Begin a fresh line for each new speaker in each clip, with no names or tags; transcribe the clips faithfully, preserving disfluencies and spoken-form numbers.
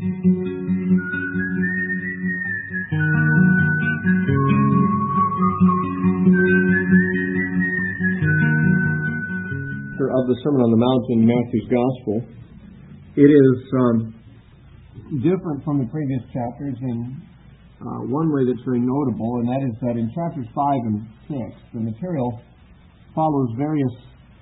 Of the Sermon on the Mount in Matthew's Gospel, it is um, different from the previous chapters in uh, one way that's very notable, and that is that in chapters five and six, the material follows various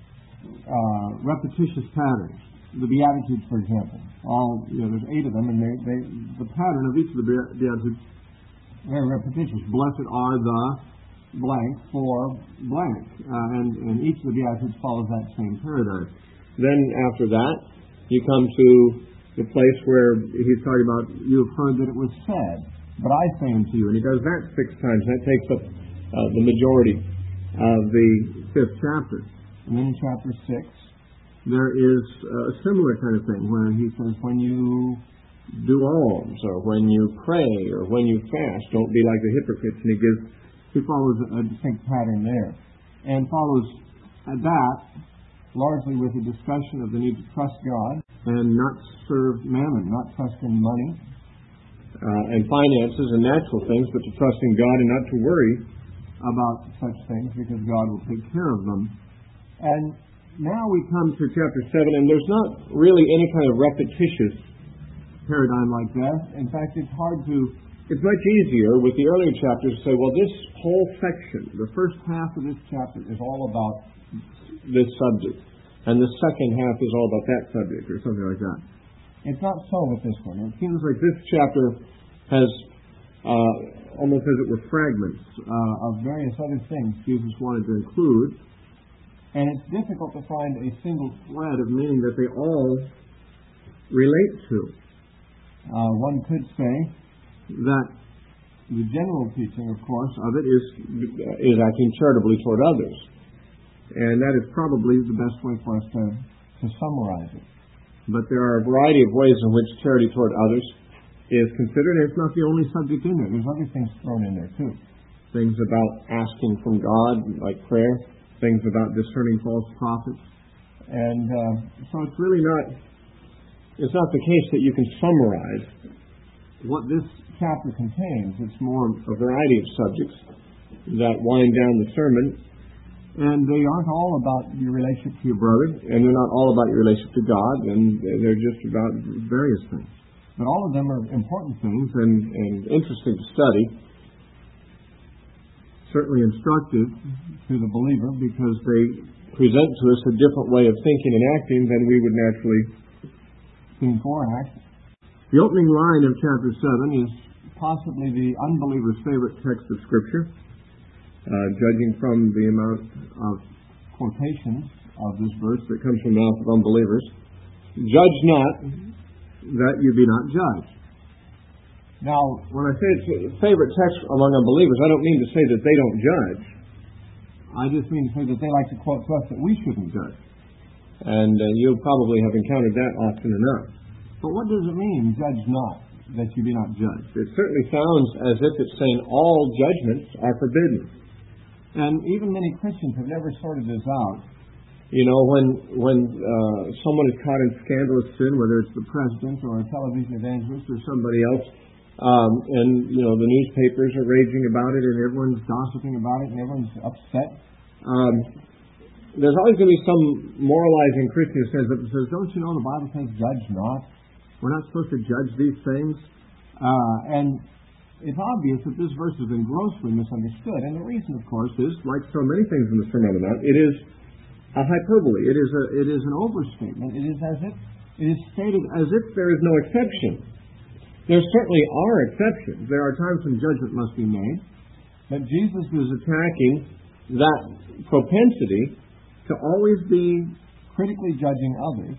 uh, repetitious patterns. The Beatitudes, for example, all you know, there's eight of them, and they, they, the pattern of each of the Beatitudes is very repetitious. Blessed are the blank for blank, uh, and, and each of the Beatitudes follows that same paradigm. Then after that, you come to the place where he's talking about, you have heard that it was said, but I say unto you, and he does that six times. That takes up uh, the majority of the fifth chapter. And then in chapter six, there is a similar kind of thing, where he says, when you do alms, or when you pray, or when you fast, don't be like the hypocrites, and he gives He follows a distinct pattern there, and follows that largely with a discussion of the need to trust God and not serve mammon, not trust in money uh, and finances and natural things, but to trust in God and not to worry about such things, because God will take care of them. And now we come to chapter seven, and there's not really any kind of repetitious paradigm like that. In fact, it's hard to It's much easier with the earlier chapters to say, well, this whole section, the first half of this chapter is all about this subject, and the second half is all about that subject, or something like that. It's not so with this one. It seems like this chapter has uh, almost as it were fragments uh, of various other things Jesus wanted to include, and it's difficult to find a single thread of meaning that they all relate to. Uh, one could say that the general teaching, of course, of it is is acting charitably toward others. And that is probably the best way for us to, to summarize it. But there are a variety of ways in which charity toward others is considered, and it's not the only subject in there. There's other things thrown in there, too. Things about asking from God, like prayer. Things about discerning false prophets. And uh, so it's really not, it's not the case that you can summarize what this chapter contains. It's more a variety of subjects that wind down the sermon, and they aren't all about your relationship to your brother, and they're not all about your relationship to God, and they're just about various things. But all of them are important things and, and interesting to study, certainly instructive to the believer, because they present to us a different way of thinking and acting than we would naturally think or act. The opening line of chapter seven is possibly the unbeliever's favorite text of Scripture, uh, judging from the amount of quotations of this verse that comes from the mouth of unbelievers. Judge not, that you be not judged. Now, when I say it's a favorite text among unbelievers, I don't mean to say that they don't judge. I just mean to say that they like to quote to us that we shouldn't judge. And uh, you probably have encountered that often enough. But what does it mean, judge not, that you be not judged? It certainly sounds as if it's saying all judgments are forbidden. And even many Christians have never sorted this out. You know, when when uh, someone is caught in scandalous sin, whether it's the president or a television evangelist or somebody else, um, and, you know, the newspapers are raging about it and everyone's gossiping about it and everyone's upset, um, there's always going to be some moralizing Christian who says, says, don't you know the Bible says judge not? We're not supposed to judge these things. Uh, and it's obvious that this verse has been grossly misunderstood. And the reason, of course, is, like so many things in the Sermon on the Mount, it is a hyperbole. It is a, it is an overstatement. It is as if it is stated as if there is no exception. There certainly are exceptions. There are times when judgment must be made. But Jesus is attacking that propensity to always be critically judging others.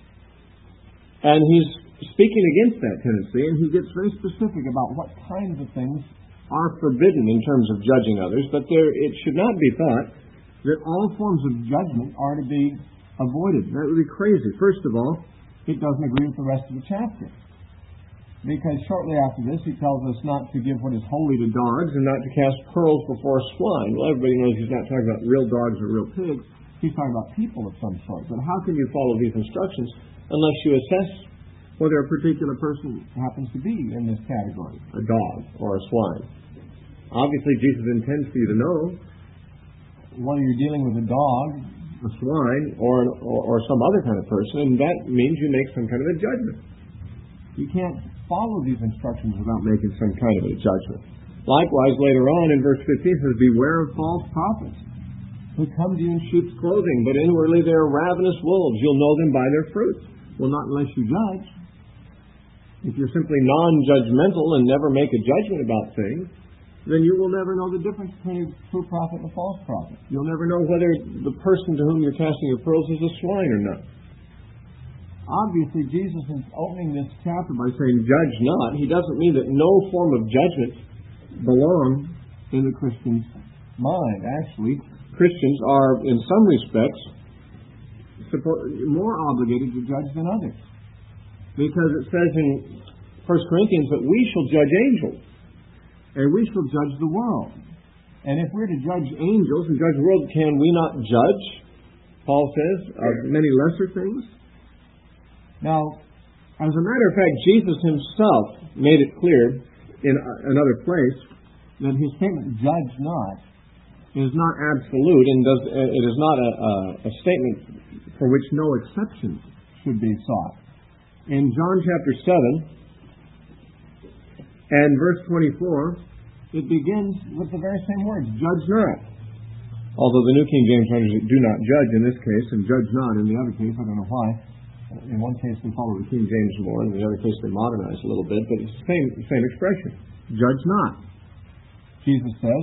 And he's speaking against that tendency, and he gets very specific about what kinds of things are forbidden in terms of judging others. But there, it should not be thought that all forms of judgment are to be avoided. That would be crazy. First of all, it doesn't agree with the rest of the chapter. Because shortly after this, he tells us not to give what is holy to dogs and not to cast pearls before swine. Well, everybody knows he's not talking about real dogs or real pigs. He's talking about people of some sort. But how can you follow these instructions unless you assess whether a particular person happens to be in this category, a dog or a swine. Obviously, Jesus intends for you to know whether you're dealing with a dog, a swine, or, or, or some other kind of person, and that means you make some kind of a judgment. You can't follow these instructions without making some kind of a judgment. Likewise, later on in verse fifteen, it says, beware of false prophets who come to you in sheep's clothing, but inwardly they are ravenous wolves. You'll know them by their fruits. Well, not unless you judge. If you're simply non-judgmental and never make a judgment about things, then you will never know the difference between a true prophet and a false prophet. You'll never know whether the person to whom you're casting your pearls is a swine or not. Obviously, Jesus is opening this chapter by saying, judge not. He doesn't mean that no form of judgment belongs in the Christian's mind. Actually, Christians are, in some respects, more obligated to judge than others. Because it says in First Corinthians that we shall judge angels, and we shall judge the world. And if we're to judge angels and judge the world, can we not judge, Paul says, of many lesser things? Now, as a matter of fact, Jesus himself made it clear in another place that his statement, judge not, is not absolute, and does, it is not a, a, a statement for which no exceptions should be sought. In John chapter seven and verse twenty-four, it begins with the very same words, judge not. Although the New King James renders it, do not judge in this case, and judge not in the other case. I don't know why. In one case they follow the King James more, in the other case they modernize a little bit, but it's the same, same expression. Judge not. Jesus says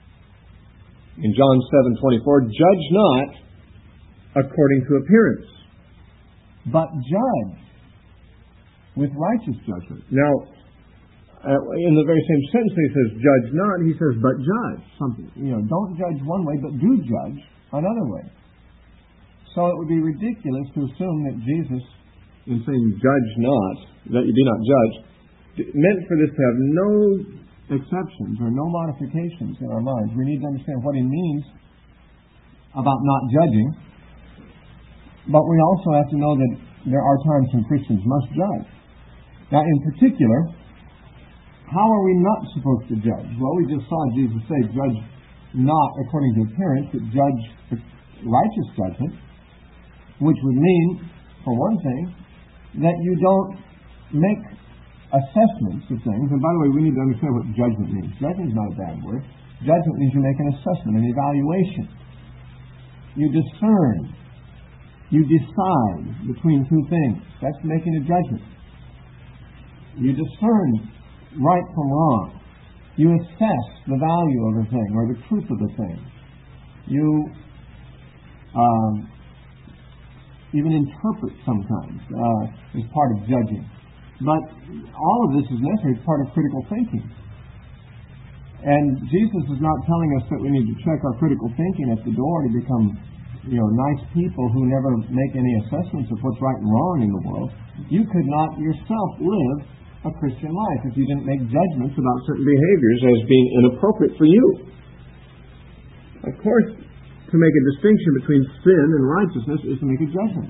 in John seven twenty-four, judge not according to appearance, but judge with righteous judgment. Now, uh, in the very same sentence he says, judge not, he says, but judge. Something, you know, don't judge one way, but do judge another way. So it would be ridiculous to assume that Jesus, in saying judge not, that you do not judge, meant for this to have no exceptions or no modifications in our minds. We need to understand what he means about not judging, but we also have to know that there are times when Christians must judge. Now, in particular, how are we not supposed to judge? Well, we just saw Jesus say, judge not according to appearance, but judge righteous judgment, which would mean, for one thing, that you don't make assessments of things. And by the way, we need to understand what judgment means. Judgment is not a bad word. Judgment means you make an assessment, an evaluation. You discern. You decide between two things. That's making a judgment. You discern right from wrong. You assess the value of a thing or the truth of a thing. You um, even interpret sometimes uh, as part of judging. But all of this is necessary as part of critical thinking. And Jesus is not telling us that we need to check our critical thinking at the door to become, you know, nice people who never make any assessments of what's right and wrong in the world. You could not yourself live a Christian life if you didn't make judgments about certain behaviors as being inappropriate for you. Of course, to make a distinction between sin and righteousness is to make a judgment.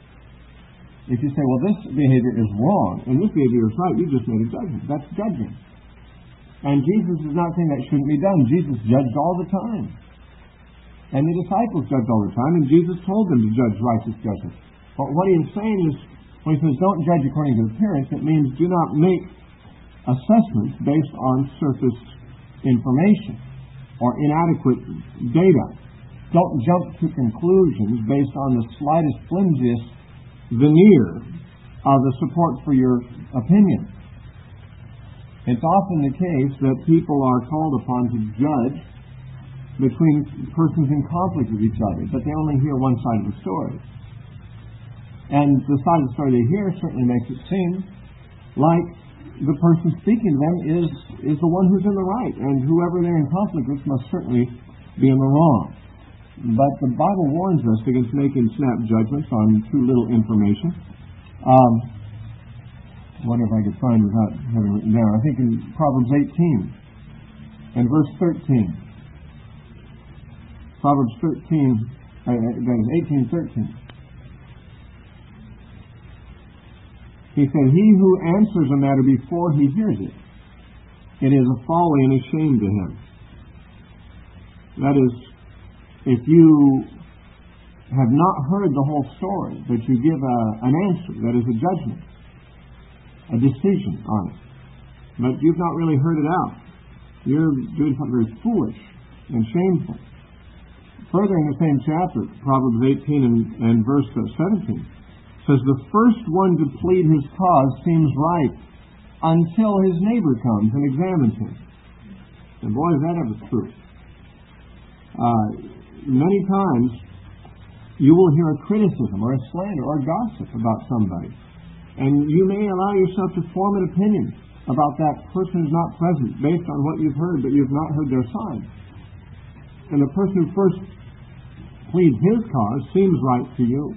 If you say, well, this behavior is wrong and this behavior is right, you just made a judgment. That's judging. And Jesus is not saying that shouldn't be done. Jesus judged all the time. And the disciples judged all the time, and Jesus told them to judge righteous judgment. But what he is saying is, when he says don't judge according to appearance, it means do not make assessments based on surface information or inadequate data. Don't jump to conclusions based on the slightest, flimsiest veneer of the support for your opinion. It's often the case that people are called upon to judge between persons in conflict with each other, but they only hear one side of the story. And the side of the story they hear certainly makes it seem like the person speaking to them is, is the one who's in the right, and whoever they're in conflict with must certainly be in the wrong. But the Bible warns us against making snap judgments on too little information. Um, I wonder if I could find without having written down. I think in Proverbs eighteen and verse thirteen. Proverbs thirteen, uh, that is eighteen thirteen. He said, he who answers a matter before he hears it, it is a folly and a shame to him. That is, if you have not heard the whole story, but you give a, an answer, that is a judgment, a decision on it, but you've not really heard it out, you're doing something very foolish and shameful. Further in the same chapter, Proverbs eighteen and, and verse seventeen, says, the first one to plead his cause seems right until his neighbor comes and examines him. And boy, is that ever true. Uh, many times, you will hear a criticism or a slander or a gossip about somebody. And you may allow yourself to form an opinion about that person who's not present based on what you've heard, but you've not heard their side. And the person who first pleads his cause seems right to you.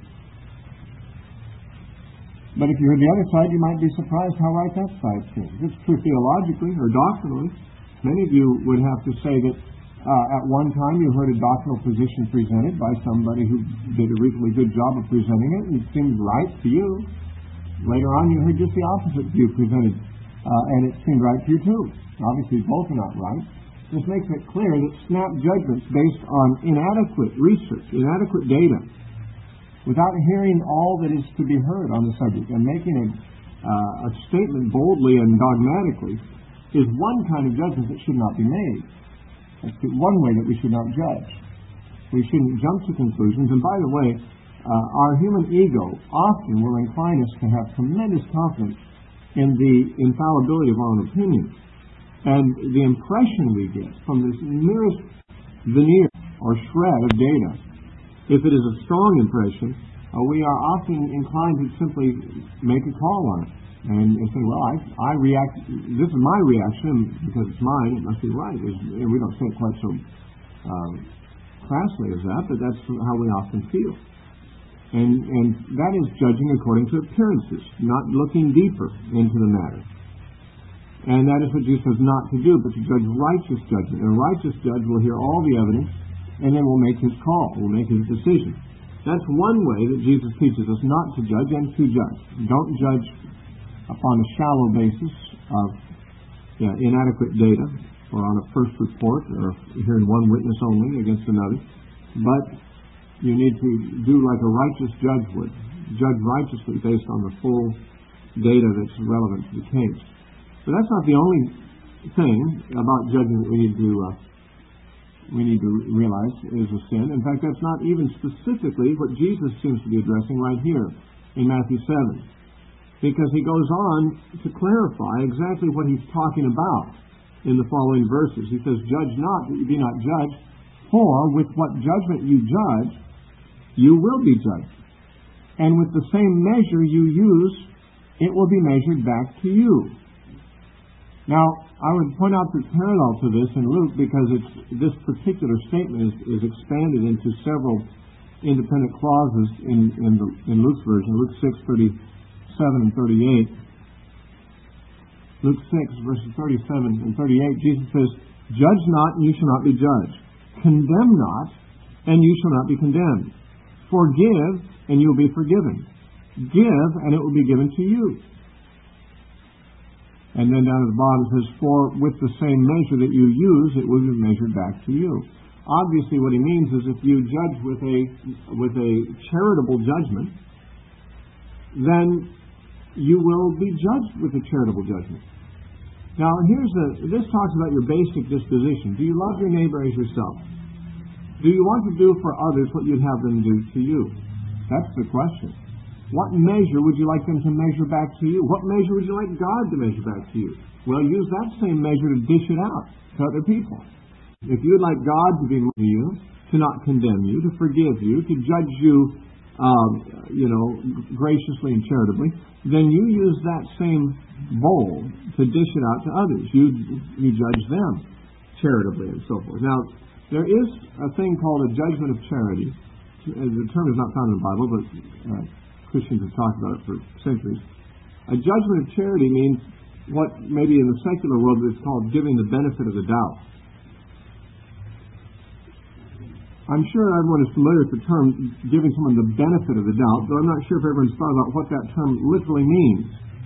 But if you heard the other side, you might be surprised how right that side seems. It's true theologically or doctrinally. Many of you would have to say that uh, at one time you heard a doctrinal position presented by somebody who did a reasonably good job of presenting it, and it seemed right to you. Later on you heard just the opposite view presented, uh, and it seemed right to you too. Obviously both are not right. This makes it clear that snap judgments based on inadequate research, inadequate data, without hearing all that is to be heard on the subject and making a, uh, a statement boldly and dogmatically, is one kind of judgment that should not be made. That's the one way that we should not judge. We shouldn't jump to conclusions. And by the way, uh, our human ego often will incline us to have tremendous confidence in the infallibility of our own opinions. And the impression we get from this merest veneer or shred of data, if it is a strong impression, uh, we are often inclined to simply make a call on it and, and say, well, I, I react, this is my reaction, because it's mine, it must be right. It's, we don't say it quite so uh, crassly as that, but that's how we often feel. And, and that is judging according to appearances, not looking deeper into the matter. And that is what Jesus says not to do, but to judge righteous judgment. And a righteous judge will hear all the evidence, and then will make his call, will make his decision. That's one way that Jesus teaches us not to judge and to judge. Don't judge upon a shallow basis of yeah, inadequate data, or on a first report, or hearing one witness only against another. But you need to do like a righteous judge would. Judge righteously based on the full data that's relevant to the case. But that's not the only thing about judging that we need to uh, we need to realize is a sin. In fact, that's not even specifically what Jesus seems to be addressing right here in Matthew seven, because he goes on to clarify exactly what he's talking about in the following verses. He says, "Judge not that you be not judged, for with what judgment you judge, you will be judged, and with the same measure you use, it will be measured back to you." Now, I would point out the parallel to this in Luke, because it's, this particular statement is, is expanded into several independent clauses in, in, the, in Luke's version, Luke six, thirty-seven and thirty-eight. Luke six, verses thirty-seven and thirty-eight, Jesus says, "Judge not, and you shall not be judged. Condemn not, and you shall not be condemned. Forgive, and you will be forgiven. Give, and it will be given to you." And then down at the bottom it says, "For with the same measure that you use, it will be measured back to you." Obviously what he means is if you judge with a with a charitable judgment, then you will be judged with a charitable judgment. Now here's the, this talks about your basic disposition. Do you love your neighbor as yourself? Do you want to do for others what you'd have them do to you? That's the question. What measure would you like them to measure back to you? What measure would you like God to measure back to you? Well, use that same measure to dish it out to other people. If you would like God to be to you, to not condemn you, to forgive you, to judge you, um, you know, graciously and charitably, then you use that same bowl to dish it out to others. You you judge them charitably and so forth. Now, there is a thing called a judgment of charity. The term is not found in the Bible, but Uh, Christians have talked about it for centuries. A judgment of charity means what maybe in the secular world is called giving the benefit of the doubt. I'm sure everyone is familiar with the term giving someone the benefit of the doubt, but I'm not sure if everyone's thought about what that term literally means.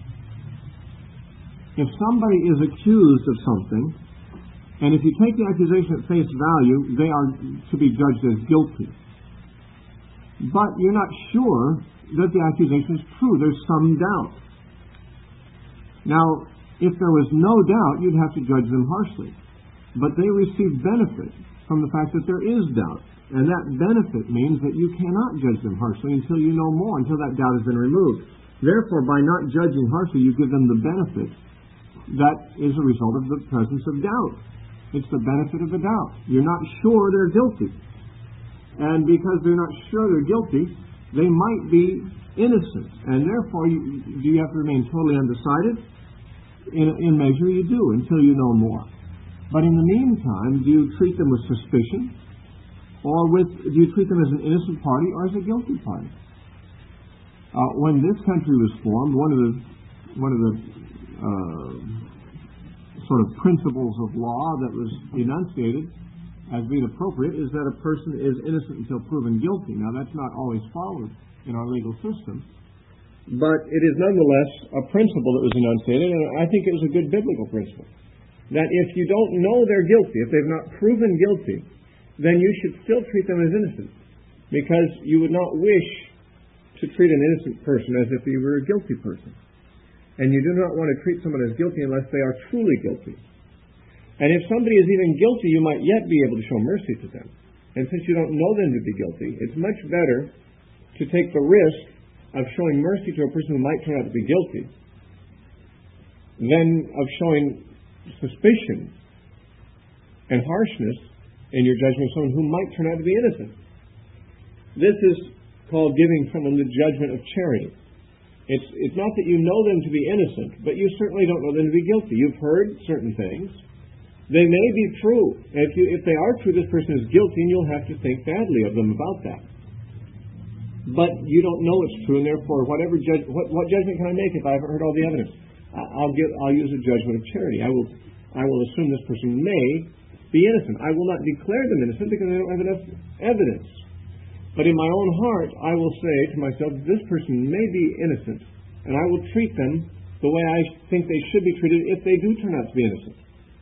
If somebody is accused of something, and if you take the accusation at face value, they are to be judged as guilty. But you're not sure that the accusation is true. There's some doubt. Now, if there was no doubt, you'd have to judge them harshly. But they receive benefit from the fact that there is doubt. And that benefit means that you cannot judge them harshly until you know more, until that doubt has been removed. Therefore, by not judging harshly, you give them the benefit that is a result of the presence of doubt. It's the benefit of the doubt. You're not sure they're guilty. And because they're not sure they're guilty, they might be innocent. And therefore, you, do you have to remain totally undecided? In, in measure, you do, until you know more. But in the meantime, do you treat them with suspicion? Or with, do you treat them as an innocent party or as a guilty party? Uh, when this country was formed, one of the, one of the uh, sort of principles of law that was enunciated as being appropriate is that a person is innocent until proven guilty. Now, that's not always followed in our legal system, but it is nonetheless a principle that was enunciated, and I think it was a good biblical principle, that if you don't know they're guilty, if they've not proven guilty, then you should still treat them as innocent, because you would not wish to treat an innocent person as if he were a guilty person. And you do not want to treat someone as guilty unless they are truly guilty. And if somebody is even guilty, you might yet be able to show mercy to them. And since you don't know them to be guilty, it's much better to take the risk of showing mercy to a person who might turn out to be guilty than of showing suspicion and harshness in your judgment of someone who might turn out to be innocent. This is called giving someone the judgment of charity. It's, it's not that you know them to be innocent, but you certainly don't know them to be guilty. You've heard certain things. They may be true. And if, you, if they are true, this person is guilty, and you'll have to think badly of them about that. But you don't know it's true, and therefore, whatever judge, what, what judgment can I make if I haven't heard all the evidence? I'll, give, I'll use a judgment of charity. I will, I will assume this person may be innocent. I will not declare them innocent because I don't have enough evidence. But in my own heart, I will say to myself, this person may be innocent, and I will treat them the way I think they should be treated if they do turn out to be innocent.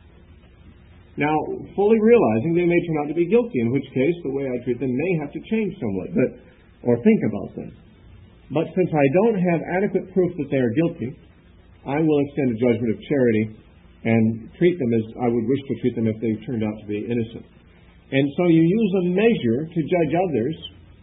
Now, fully realizing they may turn out to be guilty, in which case the way I treat them may have to change somewhat, but or think about them. But since I don't have adequate proof that they are guilty, I will extend a judgment of charity and treat them as I would wish to treat them if they turned out to be innocent. And so you use a measure to judge others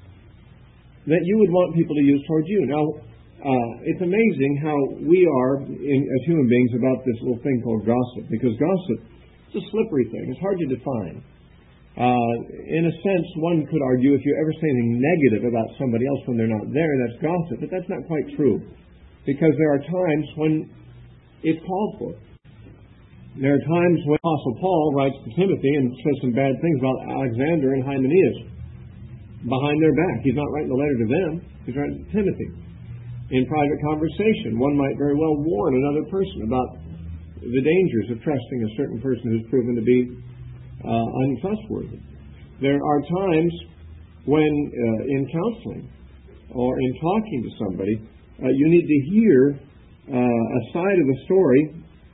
that you would want people to use towards you. Now, uh, it's amazing how we are, in, as human beings, about this little thing called gossip, because gossip is a slippery thing. It's hard to define. Uh, in a sense, one could argue if you ever say anything negative about somebody else when they're not there, that's gossip, but that's not quite true, because there are times when it's called for. There are times when Apostle Paul writes to Timothy and says some bad things about Alexander and Hymenaeus behind their back. He's not writing a letter to them. He's writing to Timothy. In private conversation, one might very well warn another person about the dangers of trusting a certain person who's proven to be uh, untrustworthy. There are times when, uh, in counseling or in talking to somebody, uh, you need to hear uh, a side of the story,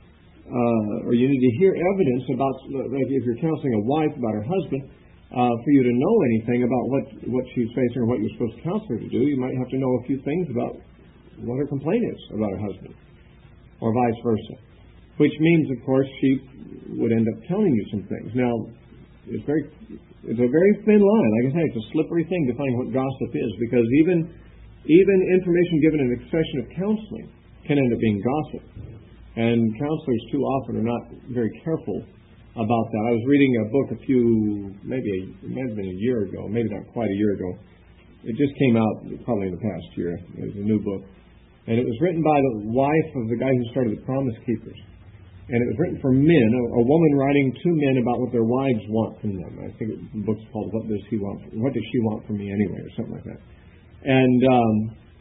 uh, or you need to hear evidence about, like if you're counseling a wife about her husband, Uh, for you to know anything about what, what she's facing or what you're supposed to counsel her to do, you might have to know a few things about what her complaint is about her husband, or vice versa. Which means, of course, she would end up telling you some things. Now, it's very, it's a very thin line. Like I say, it's a slippery thing defining what gossip is, because even, even information given in a session of counseling can end up being gossip. And counselors too often are not very careful about that. I was reading a book a few, maybe a, it might have been a year ago, maybe not quite a year ago. It just came out probably in the past year. It was a new book. And it was written by the wife of the guy who started the Promise Keepers. And it was written for men, a, a woman writing to men about what their wives want from them. I think the book's called What Does He Want? What Does She Want from Me Anyway, or something like that. And um,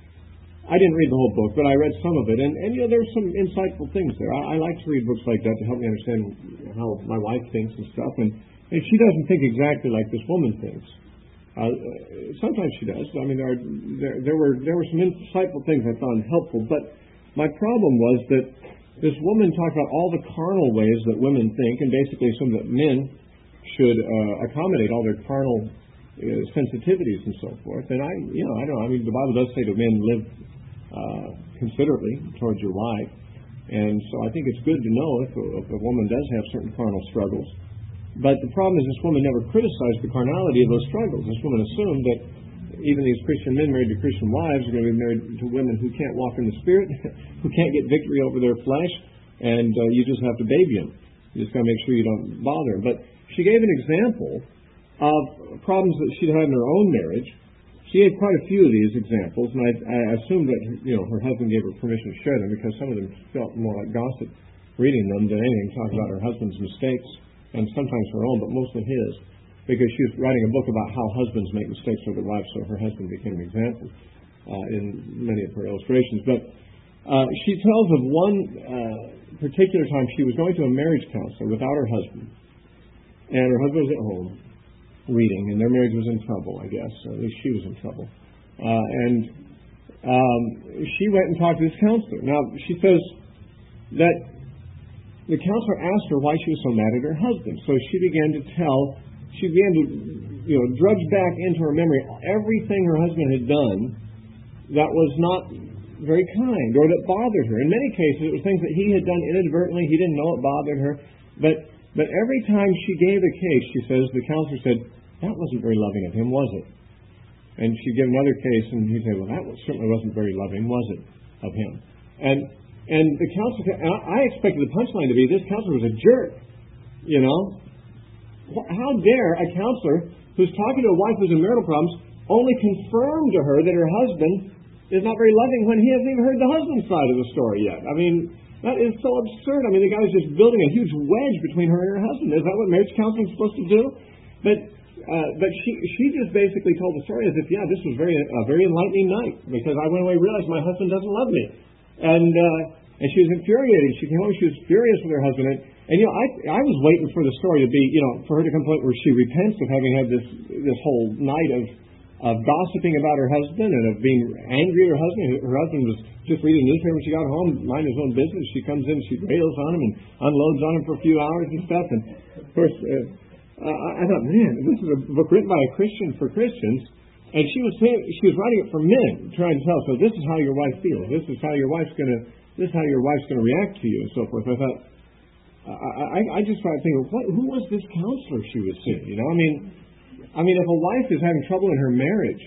I didn't read the whole book, but I read some of it. And, and you know, there's some insightful things there. I, I like to read books like that to help me understand how my wife thinks and stuff. And, and she doesn't think exactly like this woman thinks. Uh, sometimes she does. I mean, there, are, there, there were there were some insightful things I found helpful. But my problem was that this woman talked about all the carnal ways that women think, and basically assumed that men should uh, accommodate all their carnal uh, sensitivities and so forth. And I, you know, I don't know. I mean, the Bible does say that men live uh, considerately towards your wife, and so I think it's good to know if a, if a woman does have certain carnal struggles. But the problem is this woman never criticized the carnality of those struggles. This woman assumed that even these Christian men married to Christian wives are going to be married to women who can't walk in the Spirit, who can't get victory over their flesh, and uh, you just have to baby them. You just got to make sure you don't bother them. But she gave an example of problems that she'd had in her own marriage. She gave quite a few of these examples, and I, I assumed that you know her husband gave her permission to share them because some of them felt more like gossip reading them than anything, talking about her husband's mistakes, and sometimes her own, but mostly his, because she was writing a book about how husbands make mistakes with their wives, so her husband became an example uh, in many of her illustrations. But uh, she tells of one uh, particular time she was going to a marriage counselor without her husband, and her husband was at home reading, and their marriage was in trouble, I guess. At least she was in trouble. Uh, and um, she went and talked to this counselor. Now, she says that the counselor asked her why she was so mad at her husband. So she began to tell, she began to, you know, drudge back into her memory everything her husband had done that was not very kind or that bothered her. In many cases, it was things that he had done inadvertently. He didn't know it bothered her. But but every time she gave a case, she says, the counselor said, that wasn't very loving of him, was it? And she'd give another case, and he'd say, well, that was, certainly wasn't very loving, was it, of him? And And the counselor, I expected the punchline to be, this counselor was a jerk, you know. How dare a counselor who's talking to a wife who's in marital problems only confirm to her that her husband is not very loving when he hasn't even heard the husband's side of the story yet? I mean, that is so absurd. I mean, the guy was just building a huge wedge between her and her husband. Is that what marriage counseling is supposed to do? But uh, but she she just basically told the story as if, yeah, this was very a very enlightening night because I went away and realized my husband doesn't love me. And uh, and she was infuriated. She came home, she was furious with her husband. And, and you know, I I was waiting for the story to be, you know, for her to come to a point where she repents of having had this this whole night of of gossiping about her husband and of being angry at her husband. Her husband was just reading the newspaper when she got home, minding his own business. She comes in, she rails on him and unloads on him for a few hours and stuff. And of course, uh, uh, I thought, man, this is a book written by a Christian for Christians. And she was saying, she was writing it for men, trying to tell. So this is how your wife feels. This is how your wife's going to. This is how your wife's going to react to you, and so forth. I thought, I, I, I just started thinking, what, who was this counselor she was seeing? You know, I mean, I mean, if a wife is having trouble in her marriage,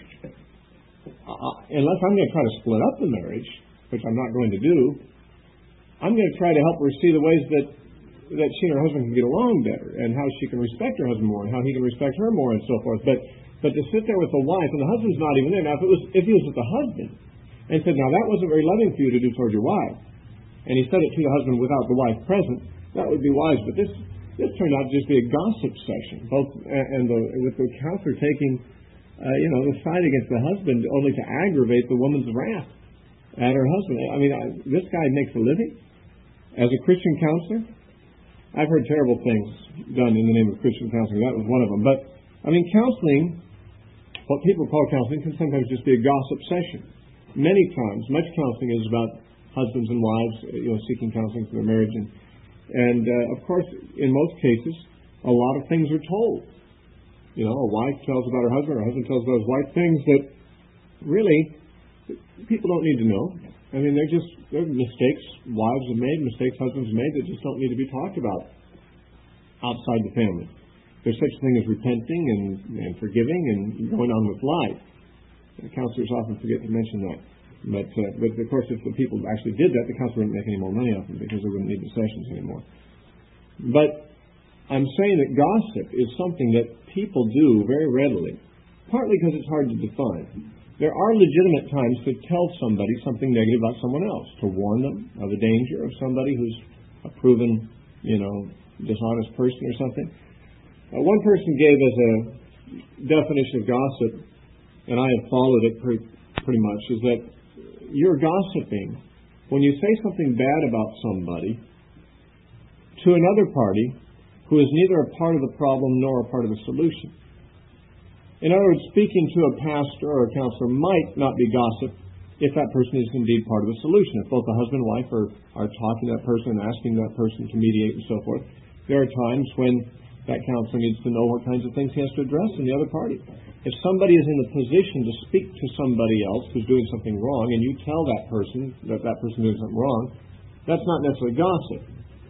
uh, unless I'm going to try to split up the marriage, which I'm not going to do, I'm going to try to help her see the ways that that she and her husband can get along better, and how she can respect her husband more, and how he can respect her more, and so forth. But but to sit there with the wife, and the husband's not even there. Now, if it was if he was with the husband, and said, now that wasn't very loving for you to do toward your wife, and he said it to the husband without the wife present, that would be wise. But this this turned out to just be a gossip session, both and the, with the counselor taking, uh, you know, the side against the husband only to aggravate the woman's wrath at her husband. I mean, I, this guy makes a living as a Christian counselor. I've heard terrible things done in the name of Christian counseling. That was one of them. But I mean, counseling, what people call counseling, can sometimes just be a gossip session. Many times, much counseling is about husbands and wives, you know, seeking counseling for their marriage, and and uh, of course, in most cases, a lot of things are told. You know, a wife tells about her husband, or a husband tells about his wife things that really people don't need to know. I mean, they're just they're mistakes wives have made, mistakes husbands have made that just don't need to be talked about outside the family. There's such a thing as repenting and, and forgiving and going on with life. The counselors often forget to mention that. But, uh, but of course, if the people actually did that, the counselor wouldn't make any more money off them because they wouldn't need the sessions anymore. But I'm saying that gossip is something that people do very readily, partly because it's hard to define. There are legitimate times to tell somebody something negative about someone else, to warn them of the danger of somebody who's a proven, you know, dishonest person or something. Uh, one person gave as a definition of gossip, and I have followed it pretty, pretty much, is that you're gossiping when you say something bad about somebody to another party who is neither a part of the problem nor a part of the solution. In other words, speaking to a pastor or a counselor might not be gossip if that person is indeed part of a solution. If both the husband and wife are, are talking to that person and asking that person to mediate and so forth, there are times when that counselor needs to know what kinds of things he has to address in the other party. If somebody is in the position to speak to somebody else who's doing something wrong, and you tell that person that that person is doing something wrong, that's not necessarily gossip.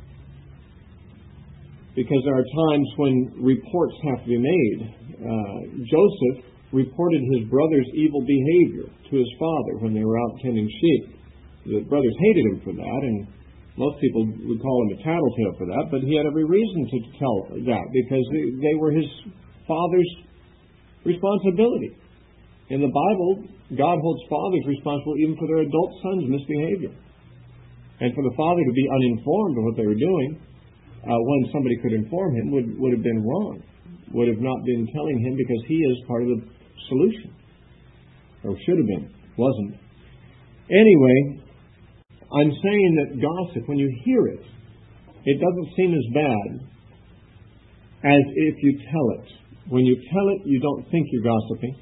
Because there are times when reports have to be made. Uh, Joseph reported his brother's evil behavior to his father when they were out tending sheep. The brothers hated him for that, and most people would call him a tattletale for that, but he had every reason to tell that, because they, they were his father's responsibility. In the Bible, God holds fathers responsible even for their adult sons' misbehavior. And for the father to be uninformed of what they were doing, uh, when somebody could inform him, would, would have been wrong. Would have not been telling him, because he is part of the solution. Or should have been. Wasn't. Anyway, I'm saying that gossip, when you hear it, it doesn't seem as bad as if you tell it. When you tell it, you don't think you're gossiping.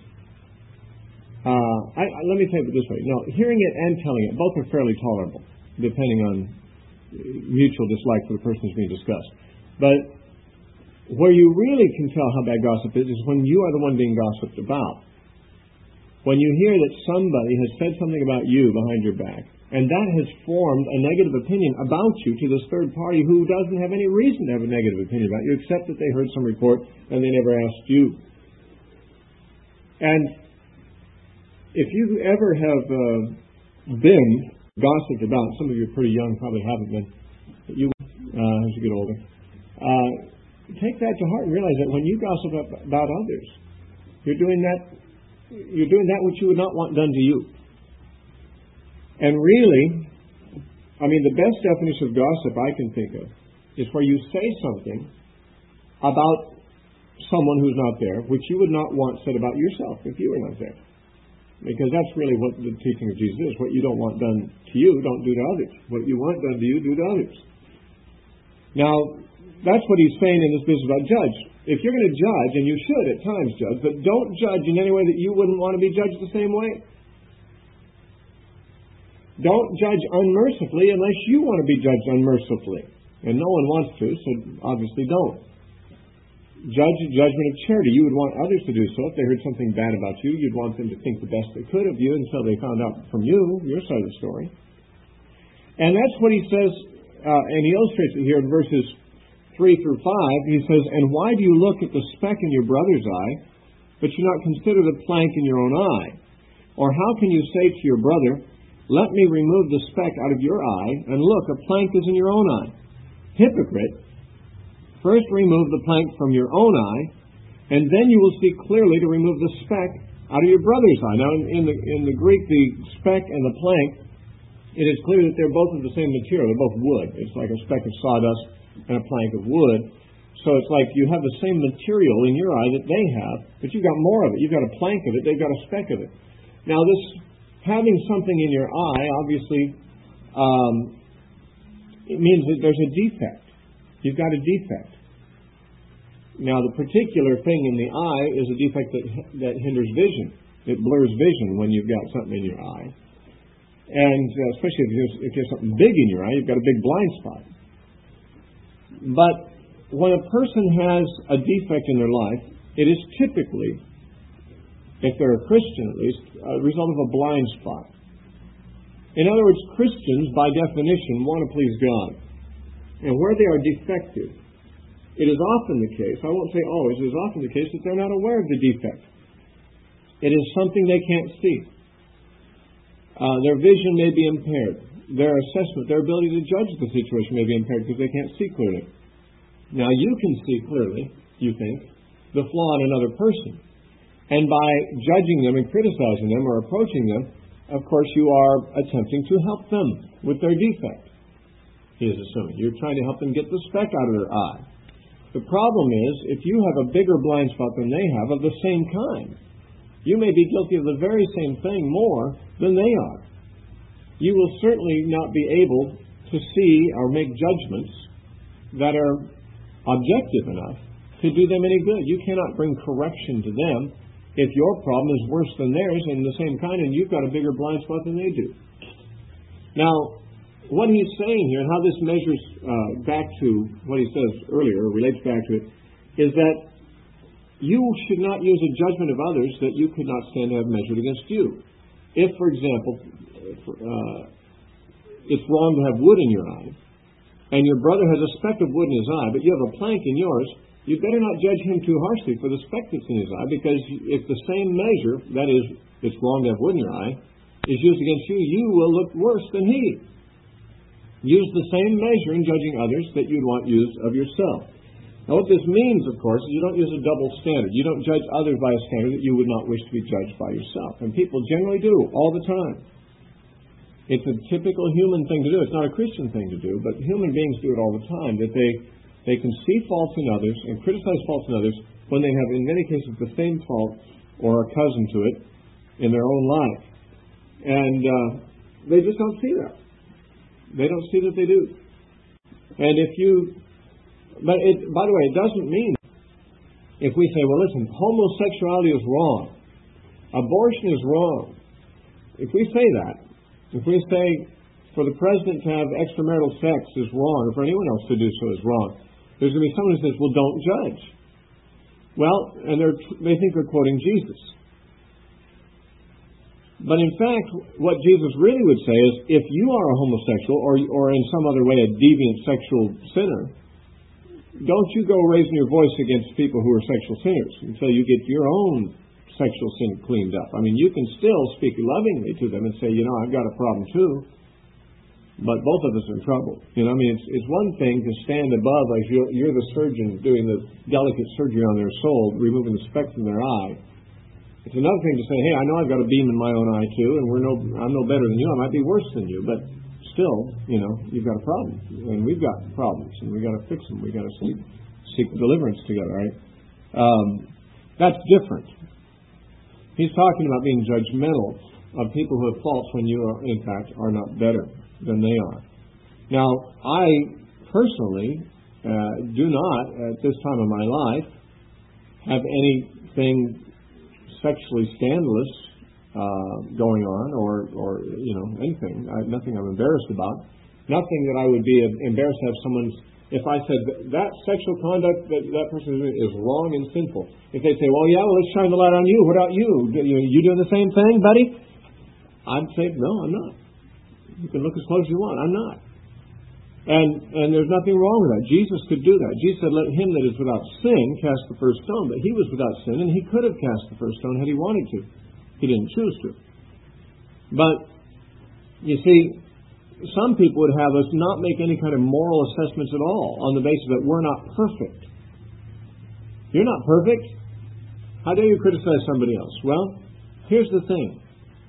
Uh, I, I, let me say it this way. No, hearing it and telling it, both are fairly tolerable, depending on mutual dislike for the person who's being discussed. But where you really can tell how bad gossip is, is when you are the one being gossiped about. When you hear that somebody has said something about you behind your back, and that has formed a negative opinion about you to this third party who doesn't have any reason to have a negative opinion about you, except that they heard some report and they never asked you. And if you ever have uh, been gossiped about, some of you are pretty young, probably haven't been, but you, uh, as you get older, uh, take that to heart and realize that when you gossip about others, you're doing that, you're doing that which you would not want done to you. And really, I mean, the best definition of gossip I can think of is where you say something about someone who's not there, which you would not want said about yourself if you were not there. Because that's really what the teaching of Jesus is. What you don't want done to you, don't do to others. What you want done to you, do to others. Now, that's what he's saying in this business about judge. If you're going to judge, and you should at times judge, but don't judge in any way that you wouldn't want to be judged the same way. Don't judge unmercifully unless you want to be judged unmercifully. And no one wants to, so obviously don't. Judge a judgment of charity. You would want others to do so. If they heard something bad about you, you'd want them to think the best they could of you until they found out from you, your side of the story. And that's what he says, uh, and he illustrates it here in verses three through five. He says, "And why do you look at the speck in your brother's eye, but you not consider the plank in your own eye? Or how can you say to your brother, 'Let me remove the speck out of your eye,' and look, a plank is in your own eye? Hypocrite, first remove the plank from your own eye, and then you will see clearly to remove the speck out of your brother's eye." Now, in, in, the, in the Greek, the speck and the plank, it is clear that they're both of the same material. They're both wood. It's like a speck of sawdust and a plank of wood. So it's like you have the same material in your eye that they have, but you've got more of it. You've got a plank of it. They've got a speck of it. Now, this having something in your eye, obviously, um, it means that there's a defect. You've got a defect. Now, the particular thing in the eye is a defect that that hinders vision. It blurs vision when you've got something in your eye. And uh, especially if there's, if there's something big in your eye, you've got a big blind spot. But when a person has a defect in their life, it is typically, if they're a Christian at least, a result of a blind spot. In other words, Christians, by definition, want to please God. And where they are defective, it is often the case, I won't say always, it is often the case that they're not aware of the defect. It is something they can't see. Uh, their vision may be impaired. Their assessment, their ability to judge the situation may be impaired because they can't see clearly. Now, you can see clearly, you think, the flaw in another person. And by judging them and criticizing them or approaching them, of course, you are attempting to help them with their defect. He is assuming. You're trying to help them get the speck out of their eye. The problem is, if you have a bigger blind spot than they have of the same kind, you may be guilty of the very same thing more than they are. You will certainly not be able to see or make judgments that are objective enough to do them any good. You cannot bring correction to them if your problem is worse than theirs and the same kind, and you've got a bigger blind spot than they do. Now, what he's saying here, and how this measures uh, back to what he says earlier, or relates back to it, is that you should not use a judgment of others that you could not stand to have measured against you. If, for example, uh, it's wrong to have wood in your eye, and your brother has a speck of wood in his eye, but you have a plank in yours, you better not judge him too harshly for the speck that's in his eye, because if the same measure, that is, it's wrong to have wood in your eye, is used against you, you will look worse than he. Use the same measure in judging others that you'd want used of yourself. Now, what this means, of course, is you don't use a double standard. You don't judge others by a standard that you would not wish to be judged by yourself. And people generally do, all the time. It's a typical human thing to do. It's not a Christian thing to do, but human beings do it all the time, that they, they can see faults in others and criticize faults in others when they have, in many cases, the same fault or a cousin to it in their own life. And uh, they just don't see that. They don't see that they do. And if you... But it, by the way, it doesn't mean if we say, well, listen, homosexuality is wrong, abortion is wrong. If we say that, if we say for the president to have extramarital sex is wrong, or for anyone else to do so is wrong, there's going to be someone who says, well, don't judge. Well, and they're, they think they're quoting Jesus. But in fact, what Jesus really would say is, if you are a homosexual or, or in some other way a deviant sexual sinner, don't you go raising your voice against people who are sexual sinners until you get your own sexual sin cleaned up. I mean, you can still speak lovingly to them and say, you know, I've got a problem too, but both of us are in trouble. You know, I mean, it's, it's one thing to stand above as you're, you're the surgeon doing the delicate surgery on their soul, removing the speck from their eye. It's another thing to say, hey, I know I've got a beam in my own eye too, and we're no, I'm no better than you. I might be worse than you, but still, you know, you've got a problem, and we've got problems, and we've got to fix them. We've got to seek, seek deliverance together, right? Um, that's different. He's talking about being judgmental of people who have faults when you, are, in fact, are not better than they are. Now, I personally uh, do not, at this time of my life, have anything sexually scandalous uh, going on, or, or you know, anything. I, nothing I'm embarrassed about. Nothing that I would be embarrassed to have someone's. If I said that sexual conduct that that person is doing is wrong and sinful, if they say, well, yeah, well, let's shine the light on you. What about you? You, you doing the same thing, buddy? I'd say, no, I'm not. You can look as close as you want. I'm not. And and there's nothing wrong with that. Jesus could do that. Jesus said, let him that is without sin cast the first stone. But he was without sin, and he could have cast the first stone had he wanted to. He didn't choose to. But, you see, some people would have us not make any kind of moral assessments at all on the basis that we're not perfect. You're not perfect. How dare you criticize somebody else? Well, here's the thing.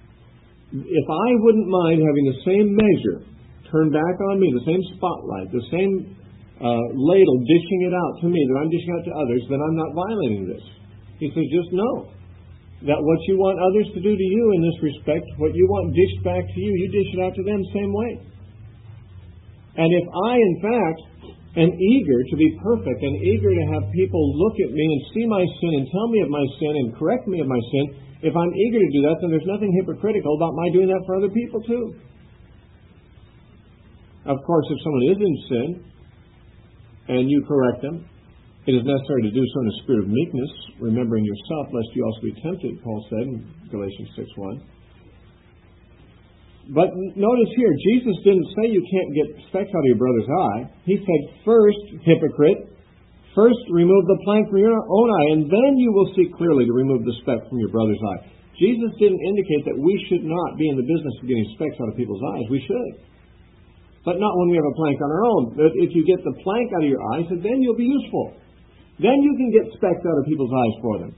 If I wouldn't mind having the same measure turned back on me, the same spotlight, the same uh, ladle dishing it out to me that I'm dishing out to others, then I'm not violating this. He says, just know that what you want others to do to you in this respect, what you want dished back to you, you dish it out to them the same way. And if I, in fact, am eager to be perfect and eager to have people look at me and see my sin and tell me of my sin and correct me of my sin, if I'm eager to do that, then there's nothing hypocritical about my doing that for other people too. Of course, if someone is in sin and you correct them, it is necessary to do so in a spirit of meekness, remembering yourself, lest you also be tempted, Paul said in Galatians six one. But notice here, Jesus didn't say you can't get specks out of your brother's eye. He said, first, hypocrite, first remove the plank from your own eye, and then you will see clearly to remove the speck from your brother's eye. Jesus didn't indicate that we should not be in the business of getting specks out of people's eyes. We should. But not when we have a plank on our own. But if you get the plank out of your eye, so then you'll be useful. Then you can get specks out of people's eyes for them.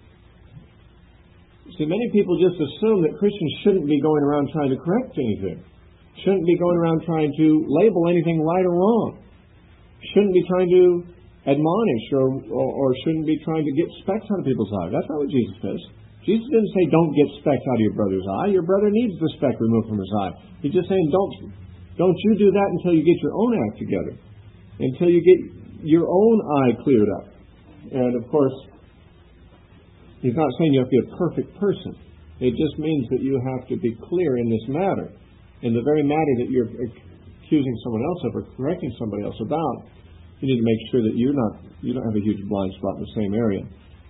See, many people just assume that Christians shouldn't be going around trying to correct anything. Shouldn't be going around trying to label anything right or wrong. Shouldn't be trying to admonish or, or, or shouldn't be trying to get specks out of people's eyes. That's not what Jesus says. Jesus didn't say don't get specks out of your brother's eye. Your brother needs the speck removed from his eye. He's just saying don't, don't you do that until you get your own act together. Until you get your own eye cleared up. And of course, He's not saying you have to be a perfect person. It just means that you have to be clear in this matter. In the very matter that you're accusing someone else of or correcting somebody else about, you need to make sure that you're not, you don't have a huge blind spot in the same area.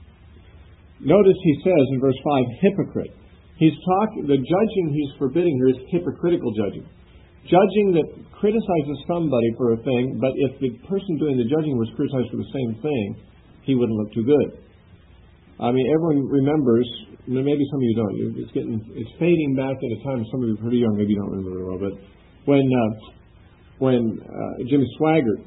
Notice he says in verse five, hypocrite. He's talking, the judging he's forbidding here is hypocritical judging. Judging that criticizes somebody for a thing, but if the person doing the judging was criticized for the same thing, he wouldn't look too good. I mean, everyone remembers, maybe some of you don't, it's getting, it's fading back at a time, some of you are pretty young, maybe you don't remember very well, but when, uh, when uh, Jimmy Swaggart,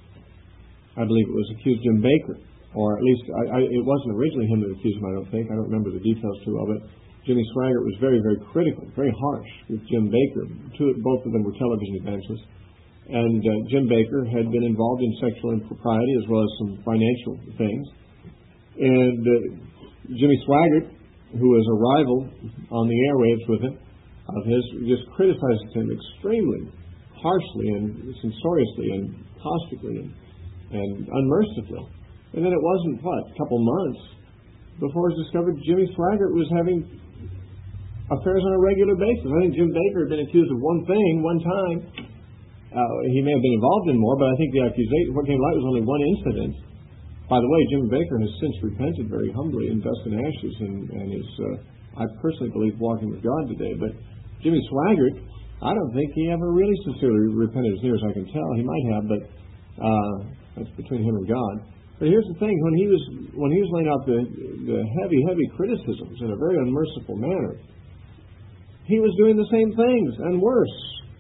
I believe it was, accused Jim Bakker, or at least, I, I, it wasn't originally him that accused him, I don't think, I don't remember the details too well, but Jimmy Swaggart was very, very critical, very harsh with Jim Bakker. Two, both of them were television evangelists. And uh, Jim Bakker had been involved in sexual impropriety as well as some financial things. And uh, Jimmy Swaggart, who was a rival on the airwaves with him, of his, just criticized him extremely harshly and censoriously and caustically and, and unmercifully. And then it wasn't, what, a couple months before it was discovered Jimmy Swaggart was having affairs on a regular basis. I think Jim Bakker had been accused of one thing, one time. Uh, he may have been involved in more, but I think the accusation, what came to light was only one incident. By the way, Jim Bakker has since repented very humbly in dust and ashes, and, and is, uh, I personally believe, walking with God today. But Jimmy Swaggart, I don't think he ever really sincerely repented, as near as I can tell. He might have, but uh, that's between him and God. But here's the thing: when he was when he was laying out the the heavy, heavy criticisms in a very unmerciful manner, he was doing the same things and worse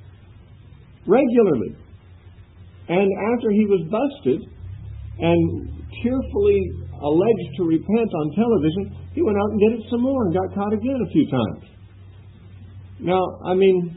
regularly. And after he was busted and tearfully alleged to repent on television, he went out and did it some more and got caught again a few times. Now, I mean,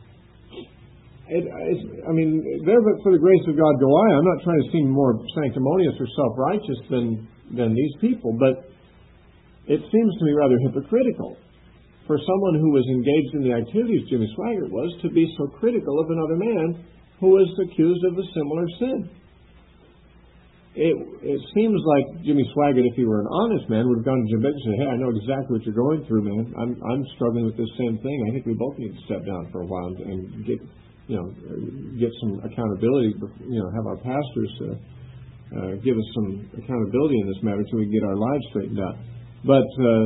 it, it's, I mean, there but for the grace of God go I. I'm not trying to seem more sanctimonious or self-righteous than than these people, but it seems to me rather hypocritical for someone who was engaged in the activities Jimmy Swaggart was to be so critical of another man who was accused of a similar sin. It, it seems like Jimmy Swaggart, if he were an honest man, would have gone to Jim Bakker and said, "Hey, I know exactly what you're going through, man. I'm I'm struggling with this same thing. I think we both need to step down for a while and get, you know, get some accountability. You know, have our pastors uh, uh, give us some accountability in this matter so we can get our lives straightened out." But uh,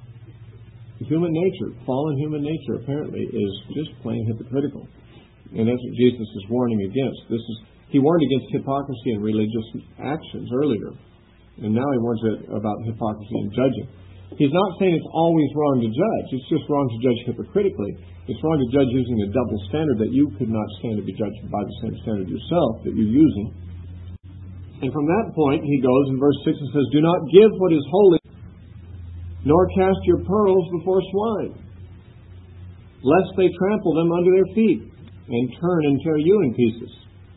human nature, fallen human nature, apparently, is just plain hypocritical, and that's what Jesus is warning against. This is He warned against hypocrisy in religious actions earlier, and now he warns about hypocrisy in judging. He's not saying it's always wrong to judge. It's just wrong to judge hypocritically. It's wrong to judge using a double standard that you could not stand to be judged by the same standard yourself that you're using. And from that point, he goes in verse six and says, "Do not give what is holy, nor cast your pearls before swine, lest they trample them under their feet, and turn and tear you in pieces."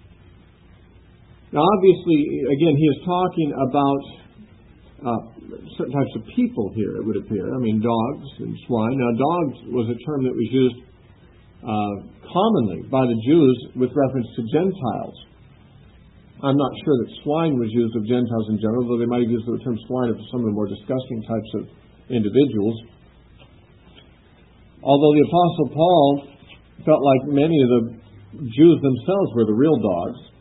Now, obviously, again, he is talking about uh, certain types of people here, it would appear. I mean, dogs and swine. Now, dogs was a term that was used uh, commonly by the Jews with reference to Gentiles. I'm not sure that swine was used of Gentiles in general, though they might have used the term swine of some of the more disgusting types of individuals. Although the Apostle Paul felt like many of the Jews themselves were the real dogs.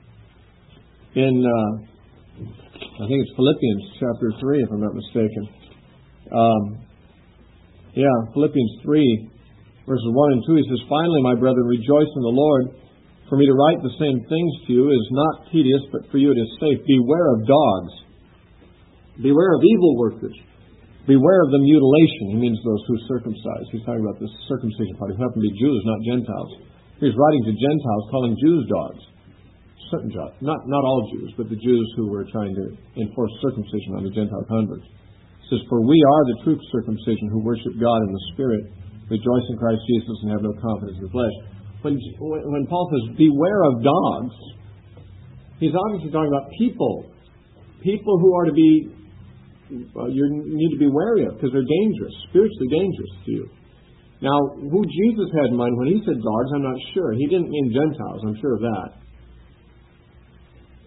In, uh, I think it's Philippians chapter three, if I'm not mistaken. Um, yeah, Philippians three, verses one and two, he says, "Finally, my brethren, rejoice in the Lord. For me to write the same things to you is not tedious, but for you it is safe. Beware of dogs. Beware of evil workers. Beware of the mutilation." He means those who circumcise. He's talking about the circumcision party, who happen to be Jews, not Gentiles. He's writing to Gentiles, calling Jews dogs. Certain Jews, not not all Jews, but the Jews who were trying to enforce circumcision on the Gentile converts. It says, "For we are the true circumcision who worship God in the Spirit, rejoice in Christ Jesus, and have no confidence in the flesh." When when Paul says, "Beware of dogs," he's obviously talking about people, people who are to be uh, you need to be wary of because they're dangerous, spiritually dangerous to you. Now, who Jesus had in mind when he said dogs, I'm not sure. He didn't mean Gentiles. I'm sure of that.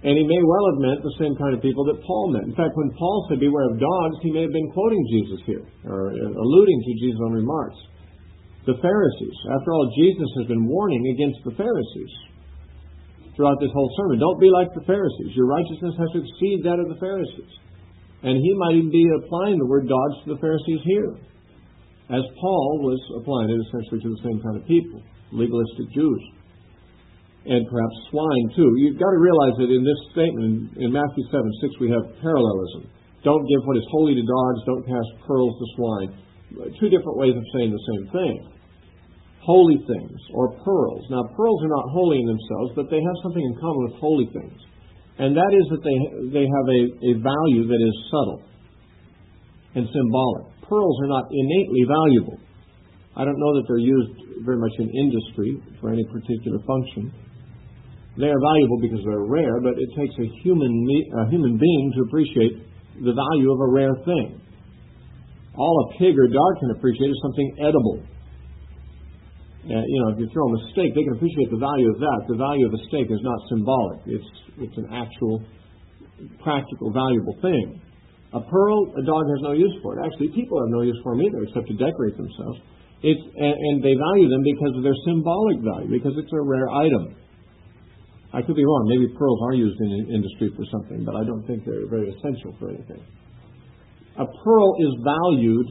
And he may well have meant the same kind of people that Paul meant. In fact, when Paul said, beware of dogs, he may have been quoting Jesus here, or alluding to Jesus' own remarks. The Pharisees. After all, Jesus has been warning against the Pharisees throughout this whole sermon. Don't be like the Pharisees. Your righteousness has to exceed that of the Pharisees. And he might even be applying the word dogs to the Pharisees here, as Paul was applying it essentially to the same kind of people, legalistic Jews. And perhaps swine, too. You've got to realize that in this statement, in Matthew seven six, we have parallelism. Don't give what is holy to dogs, don't cast pearls to swine. Two different ways of saying the same thing. Holy things, or pearls. Now, pearls are not holy in themselves, but they have something in common with holy things. And that is that they, they have a, a value that is subtle and symbolic. Pearls are not innately valuable. I don't know that they're used very much in industry for any particular function. They are valuable because they're rare, but it takes a human a human being to appreciate the value of a rare thing. All a pig or dog can appreciate is something edible. Uh, you know, if you throw them a steak, they can appreciate the value of that. The value of a steak is not symbolic. It's it's an actual, practical, valuable thing. A pearl, a dog has no use for it. Actually, people have no use for them either, except to decorate themselves. It's and, and they value them because of their symbolic value, because it's a rare item. I could be wrong. Maybe pearls are used in industry for something, but I don't think they're very essential for anything. A pearl is valued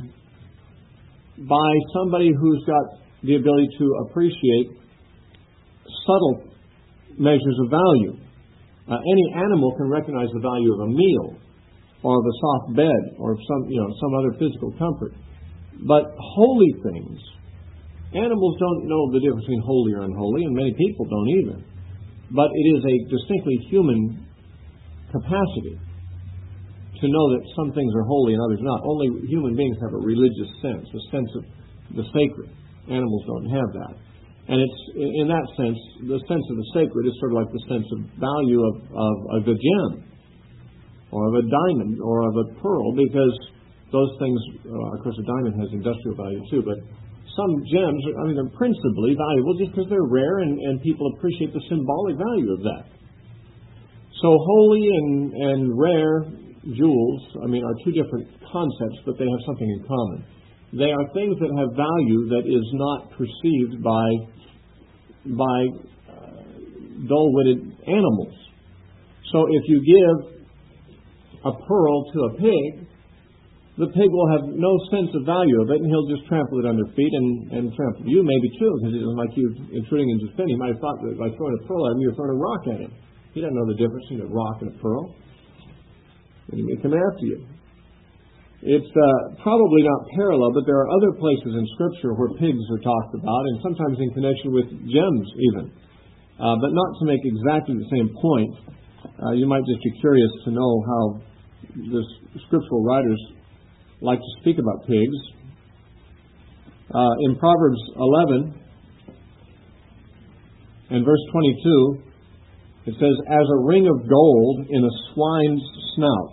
by somebody who's got the ability to appreciate subtle measures of value. Uh, any animal can recognize the value of a meal, or of a soft bed, or of some, you know, some other physical comfort. But holy things, animals don't know the difference between holy or unholy, and many people don't either. But it is a distinctly human capacity to know that some things are holy and others not. Only human beings have a religious sense, a sense of the sacred. Animals don't have that. And it's, in that sense, the sense of the sacred is sort of like the sense of value of, of, of a gem, or of a diamond, or of a pearl, because those things, uh, of course a diamond has industrial value too, but some gems, I mean, they're principally valuable just because they're rare, and, and people appreciate the symbolic value of that. So holy and, and rare jewels, I mean, are two different concepts, but they have something in common. They are things that have value that is not perceived by, by uh, dull-witted animals. So if you give a pearl to a pig, the pig will have no sense of value of it, and he'll just trample it under feet and, and trample you maybe too, because it doesn't like you intruding into his pen. He might have thought that by throwing a pearl at him, you were throwing a rock at him. He doesn't know the difference between a rock and a pearl. And he may come after you. It's uh, probably not parallel, but there are other places in Scripture where pigs are talked about, and sometimes in connection with gems even. Uh, but not to make exactly the same point. Uh, you might just be curious to know how the scriptural writers like to speak about pigs. Uh, in Proverbs eleven and verse twenty-two, it says, as a ring of gold in a swine's snout,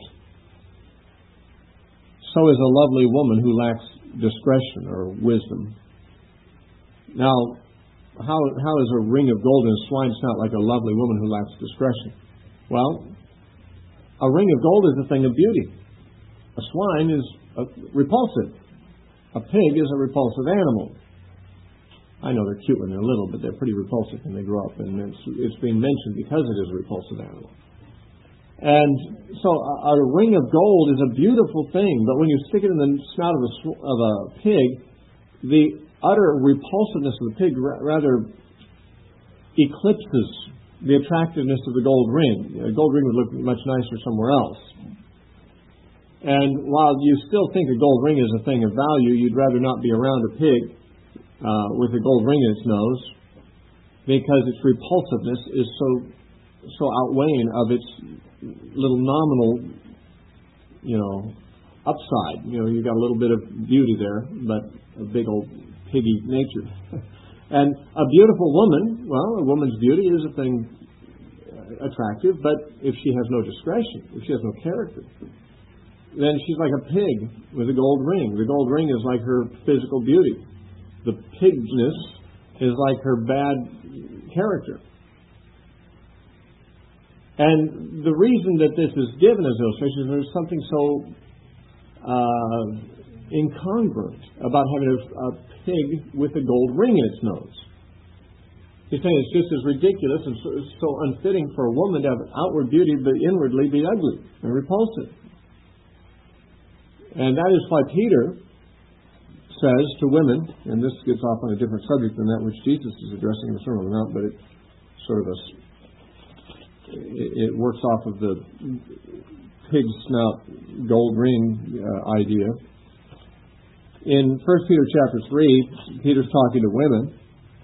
so is a lovely woman who lacks discretion or wisdom. Now, how how is a ring of gold in a swine's snout like a lovely woman who lacks discretion? Well, a ring of gold is a thing of beauty. A swine is uh, repulsive. A pig is a repulsive animal. I know they're cute when they're little, but they're pretty repulsive when they grow up, and it's, it's being mentioned because it is a repulsive animal. And so a, a ring of gold is a beautiful thing, but when you stick it in the snout of a, of a pig, the utter repulsiveness of the pig ra- rather eclipses the attractiveness of the gold ring. A gold ring would look much nicer somewhere else. And while you still think a gold ring is a thing of value, you'd rather not be around a pig uh, with a gold ring in its nose, because its repulsiveness is so so outweighing of its little nominal, you know, upside. You know, you got a little bit of beauty there, but a big old piggy nature. And a beautiful woman, well, a woman's beauty is a thing attractive, but if she has no discretion, if she has no character, then she's like a pig with a gold ring. The gold ring is like her physical beauty. The pigness is like her bad character. And the reason that this is given as illustration is there's something so uh, incongruent about having a, a pig with a gold ring in its nose. He's saying it's just as ridiculous and so, so unfitting for a woman to have outward beauty but inwardly be ugly and repulsive. And that is why Peter says to women, and this gets off on a different subject than that which Jesus is addressing in the Sermon on the Mount, but it's sort of a, it, it works off of the pig snout gold ring uh, idea. In First Peter chapter three, Peter's talking to women.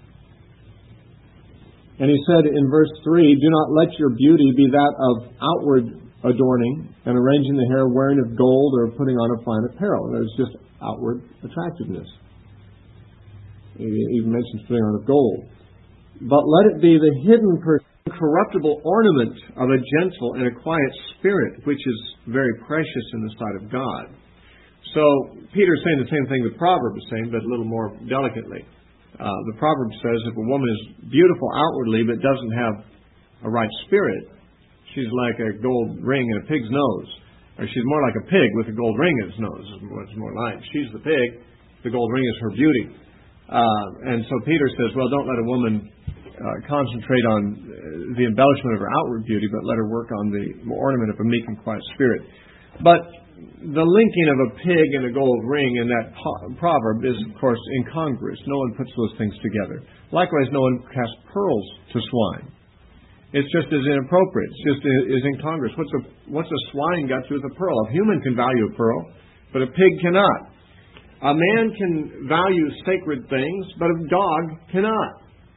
And he said in verse three, do not let your beauty be that of outward adorning and arranging the hair, wearing of gold, or putting on a fine apparel. There's just outward attractiveness. He even mentions putting on of gold. But let it be the hidden, incorruptible ornament of a gentle and a quiet spirit, which is very precious in the sight of God. So Peter's saying the same thing the proverb is saying, but a little more delicately. Uh, the proverb says if a woman is beautiful outwardly but doesn't have a right spirit, she's like a gold ring in a pig's nose. Or she's more like a pig with a gold ring in its nose, is what it's more like. She's the pig, the gold ring is her beauty. Uh, and so Peter says, well, don't let a woman uh, concentrate on the embellishment of her outward beauty, but let her work on the ornament of a meek and quiet spirit. But the linking of a pig and a gold ring in that po- proverb is, of course, incongruous. No one puts those things together. Likewise, no one casts pearls to swine. It's just as inappropriate. It's just as incongruous. What's a, what's a swine got to do with a pearl? A human can value a pearl, but a pig cannot. A man can value sacred things, but a dog cannot.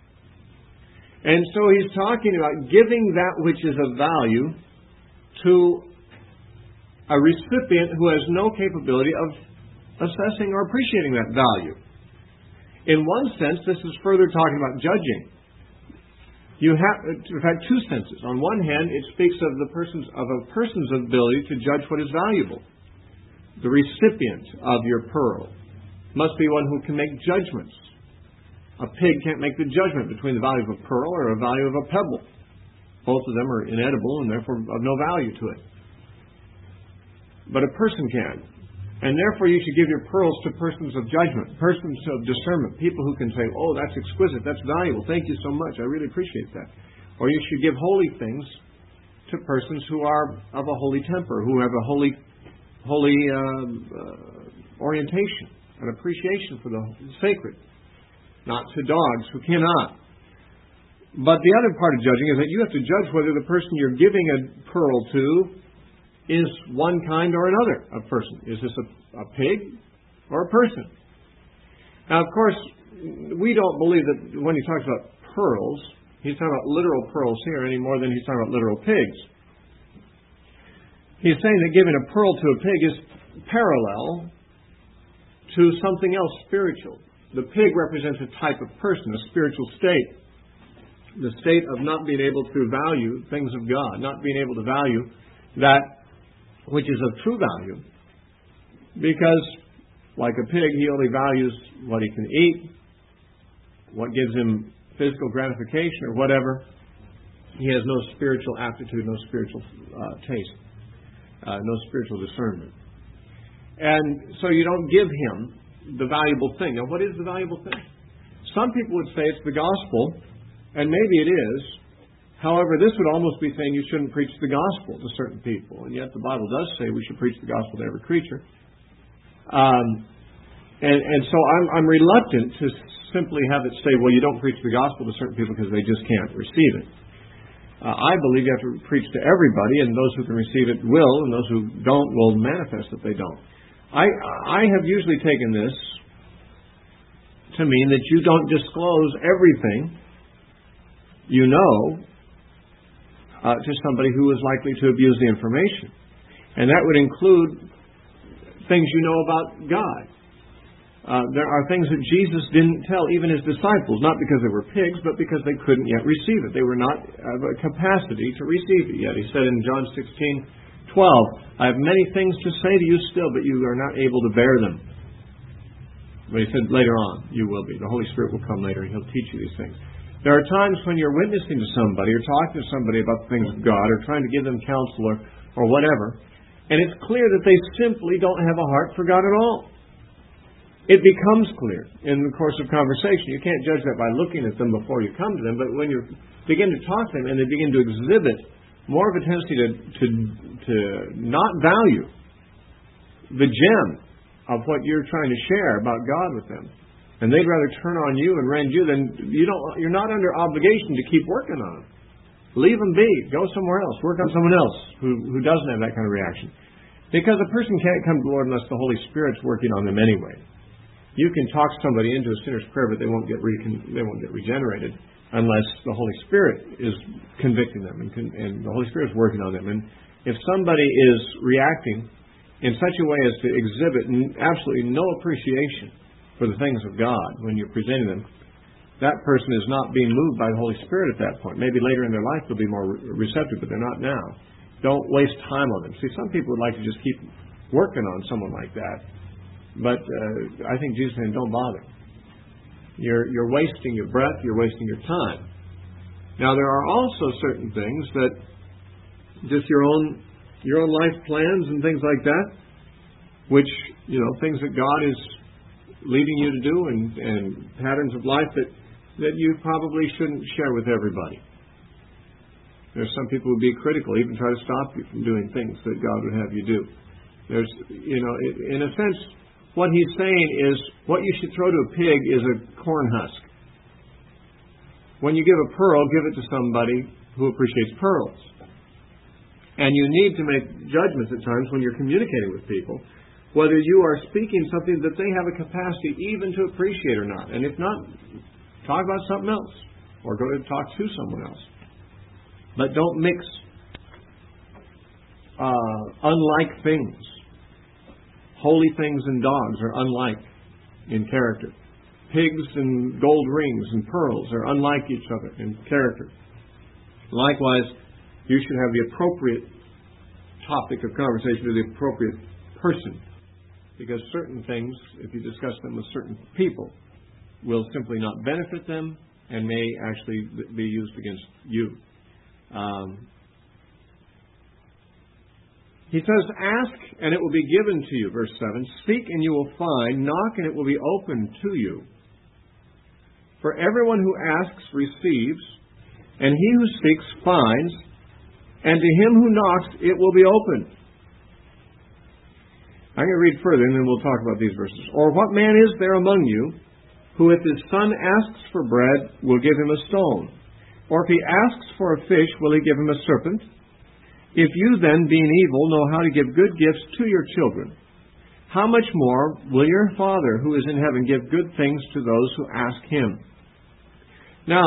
And so he's talking about giving that which is of value to a recipient who has no capability of assessing or appreciating that value. In one sense, this is further talking about judging. You have, in fact, two senses. On one hand, it speaks of the person's of a person's ability to judge what is valuable. The recipient of your pearl must be one who can make judgments. A pig can't make the judgment between the value of a pearl or the value of a pebble. Both of them are inedible and therefore of no value to it. But a person can. And therefore you should give your pearls to persons of judgment, persons of discernment, people who can say, oh, that's exquisite, that's valuable, thank you so much, I really appreciate that. Or you should give holy things to persons who are of a holy temper, who have a holy holy uh, uh, orientation, an appreciation for the sacred. Not to dogs who cannot. But the other part of judging is that you have to judge whether the person you're giving a pearl to is one kind or another of person. Is this a, a pig or a person? Now, of course, we don't believe that when he talks about pearls, he's talking about literal pearls here any more than he's talking about literal pigs. He's saying that giving a pearl to a pig is parallel to something else spiritual. The pig represents a type of person, a spiritual state. The state of not being able to value things of God, not being able to value that which is of true value, because, like a pig, he only values what he can eat, what gives him physical gratification or whatever. He has no spiritual aptitude, no spiritual uh, taste, uh, no spiritual discernment. And so you don't give him the valuable thing. Now, what is the valuable thing? Some people would say it's the gospel, and maybe it is. However, this would almost be saying you shouldn't preach the gospel to certain people. And yet the Bible does say we should preach the gospel to every creature. Um, and, and so I'm, I'm reluctant to simply have it say, well, you don't preach the gospel to certain people because they just can't receive it. Uh, I believe you have to preach to everybody, and those who can receive it will, and those who don't will manifest that they don't. I, I have usually taken this to mean that you don't disclose everything you know Uh, to somebody who is likely to abuse the information. And that would include things you know about God. Uh, there are things that Jesus didn't tell even his disciples, not because they were pigs, but because they couldn't yet receive it. They were not of a capacity to receive it yet. He said in John sixteen twelve, I have many things to say to you still, but you are not able to bear them. But he said later on, you will be. The Holy Spirit will come later and he'll teach you these things. There are times when you're witnessing to somebody or talking to somebody about the things of God or trying to give them counsel or, or whatever, and it's clear that they simply don't have a heart for God at all. It becomes clear in the course of conversation. You can't judge that by looking at them before you come to them, but when you begin to talk to them and they begin to exhibit more of a tendency to, to, to not value the gem of what you're trying to share about God with them, and they'd rather turn on you and rend you, then you don't, you're not under obligation to keep working on them. Leave them be. Go somewhere else. Work on someone else who, who doesn't have that kind of reaction. Because a person can't come to the Lord unless the Holy Spirit's working on them anyway. You can talk somebody into a sinner's prayer, but they won't get re- they won't get regenerated unless the Holy Spirit is convicting them and, con- and the Holy Spirit is working on them. And if somebody is reacting in such a way as to exhibit absolutely no appreciation for the things of God when you're presenting them, that person is not being moved by the Holy Spirit at that point. Maybe later in their life they'll be more receptive, but they're not now. Don't waste time on them. See, some people would like to just keep working on someone like that, but uh, I think Jesus is saying, don't bother. You're, you're wasting your breath, you're wasting your time. Now, there are also certain things that just your own your own life plans and things like that, which, you know, things that God is leading you to do and, and patterns of life that, that you probably shouldn't share with everybody. There's some people who would be critical, even try to stop you from doing things that God would have you do. There's, you know, in a sense, what he's saying is what you should throw to a pig is a corn husk. When you give a pearl, give it to somebody who appreciates pearls. And you need to make judgments at times when you're communicating with people, whether you are speaking something that they have a capacity even to appreciate or not. And if not, talk about something else or go to talk to someone else. But don't mix uh, unlike things. Holy things and dogs are unlike in character. Pigs and gold rings and pearls are unlike each other in character. Likewise, you should have the appropriate topic of conversation with the appropriate person. Because certain things, if you discuss them with certain people, will simply not benefit them and may actually be used against you. Um, he says, ask and it will be given to you, verse seven. Seek and you will find. Knock and it will be opened to you. For everyone who asks receives, and he who seeks finds, and to him who knocks it will be opened. I'm going to read further and then we'll talk about these verses. Or what man is there among you who if his son asks for bread will give him a stone? Or if he asks for a fish, will he give him a serpent? If you then, being evil, know how to give good gifts to your children, how much more will your Father who is in heaven give good things to those who ask him? Now,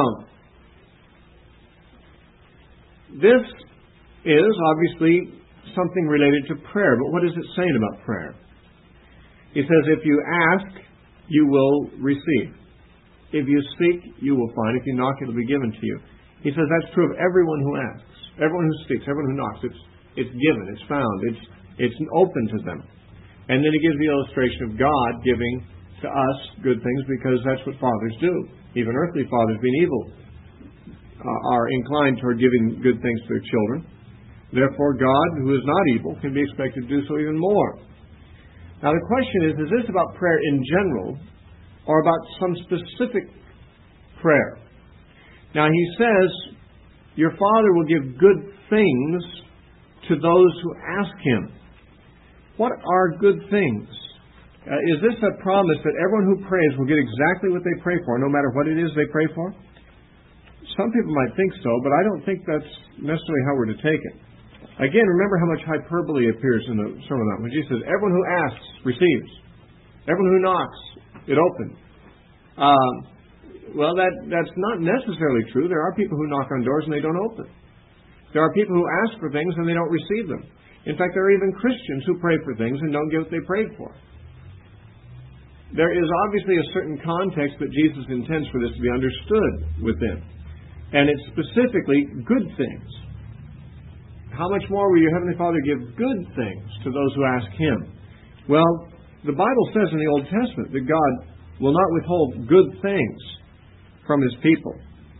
this is obviously something related to prayer, but what is it saying about prayer? He says, if you ask, you will receive. If you seek, you will find. If you knock, it will be given to you. He says that's true of everyone who asks, everyone who seeks, everyone who knocks. It's it's given, it's found, it's it's open to them. And then he gives the illustration of God giving to us good things because that's what fathers do. Even earthly fathers, being evil, uh, are inclined toward giving good things to their children. Therefore, God, who is not evil, can be expected to do so even more. Now, the question is, is this about prayer in general or about some specific prayer? Now, he says, your Father will give good things to those who ask him. What are good things? Uh, is this a promise that everyone who prays will get exactly what they pray for, no matter what it is they pray for? Some people might think so, but I don't think that's necessarily how we're to take it. Again, remember how much hyperbole appears in the Sermon on the Mount. When Jesus says, everyone who asks receives. Everyone who knocks, it opens. Um, well, that, that's not necessarily true. There are people who knock on doors and they don't open. There are people who ask for things and they don't receive them. In fact, there are even Christians who pray for things and don't get what they prayed for. There is obviously a certain context that Jesus intends for this to be understood within. And it's specifically good things. How much more will your Heavenly Father give good things to those who ask him? Well, the Bible says in the Old Testament that God will not withhold good things from his people.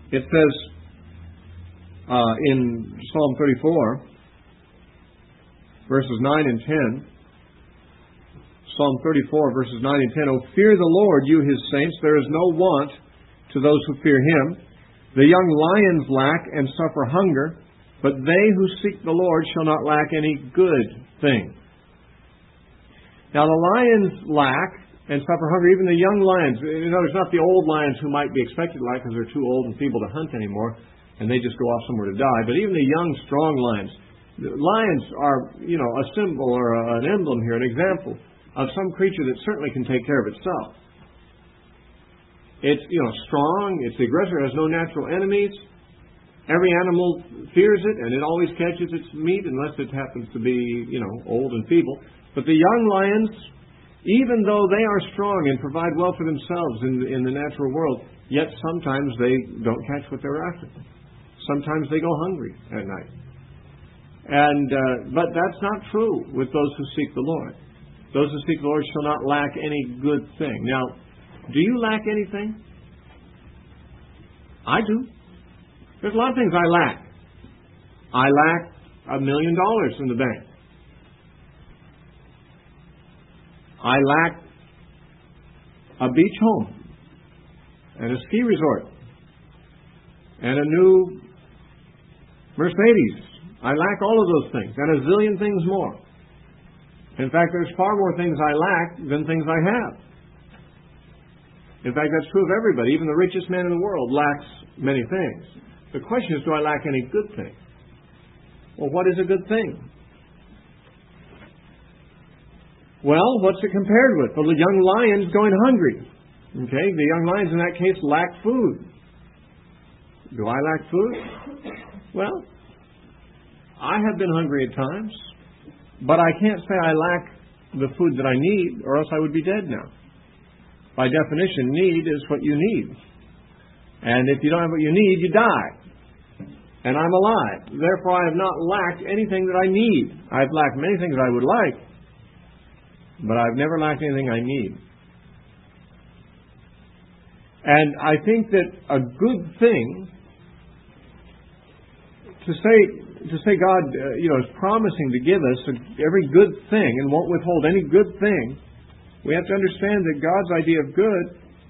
It says uh, in Psalm thirty-four, verses nine and ten, Psalm thirty-four, verses nine and ten, "O fear the Lord, you His saints, there is no want to those who fear Him. The young lions lack and suffer hunger, but they who seek the Lord shall not lack any good thing." Now the lions lack and suffer hunger, even the young lions. In other words, not the old lions who might be expected to lack because they're too old and feeble to hunt anymore, and they just go off somewhere to die. But even the young, strong lions. The lions are, you know, a symbol or an emblem here, an example of some creature that certainly can take care of itself. It's, you know, strong, it's the aggressor, it has no natural enemies. Every animal fears it, and it always catches its meat unless it happens to be, you know, old and feeble. But the young lions, even though they are strong and provide well for themselves in the, in the natural world, yet sometimes they don't catch what they're after. Sometimes they go hungry at night. And uh, but that's not true with those who seek the Lord. Those who seek the Lord shall not lack any good thing. Now, do you lack anything? I do. There's a lot of things I lack. I lack a million dollars in the bank. I lack a beach home and a ski resort and a new Mercedes. I lack all of those things and a zillion things more. In fact, there's far more things I lack than things I have. In fact, that's true of everybody. Even the richest man in the world lacks many things. The question is, do I lack any good thing? Well, what is a good thing? Well, what's it compared with? Well, the young lion's going hungry. Okay, the young lions in that case lack food. Do I lack food? Well, I have been hungry at times, but I can't say I lack the food that I need, or else I would be dead now. By definition, need is what you need. And if you don't have what you need, you die. And I'm alive. Therefore, I have not lacked anything that I need. I've lacked many things I would like, but I've never lacked anything I need. And I think that a good thing, to say to say God uh, you know, is promising to give us a, every good thing and won't withhold any good thing, we have to understand that God's idea of good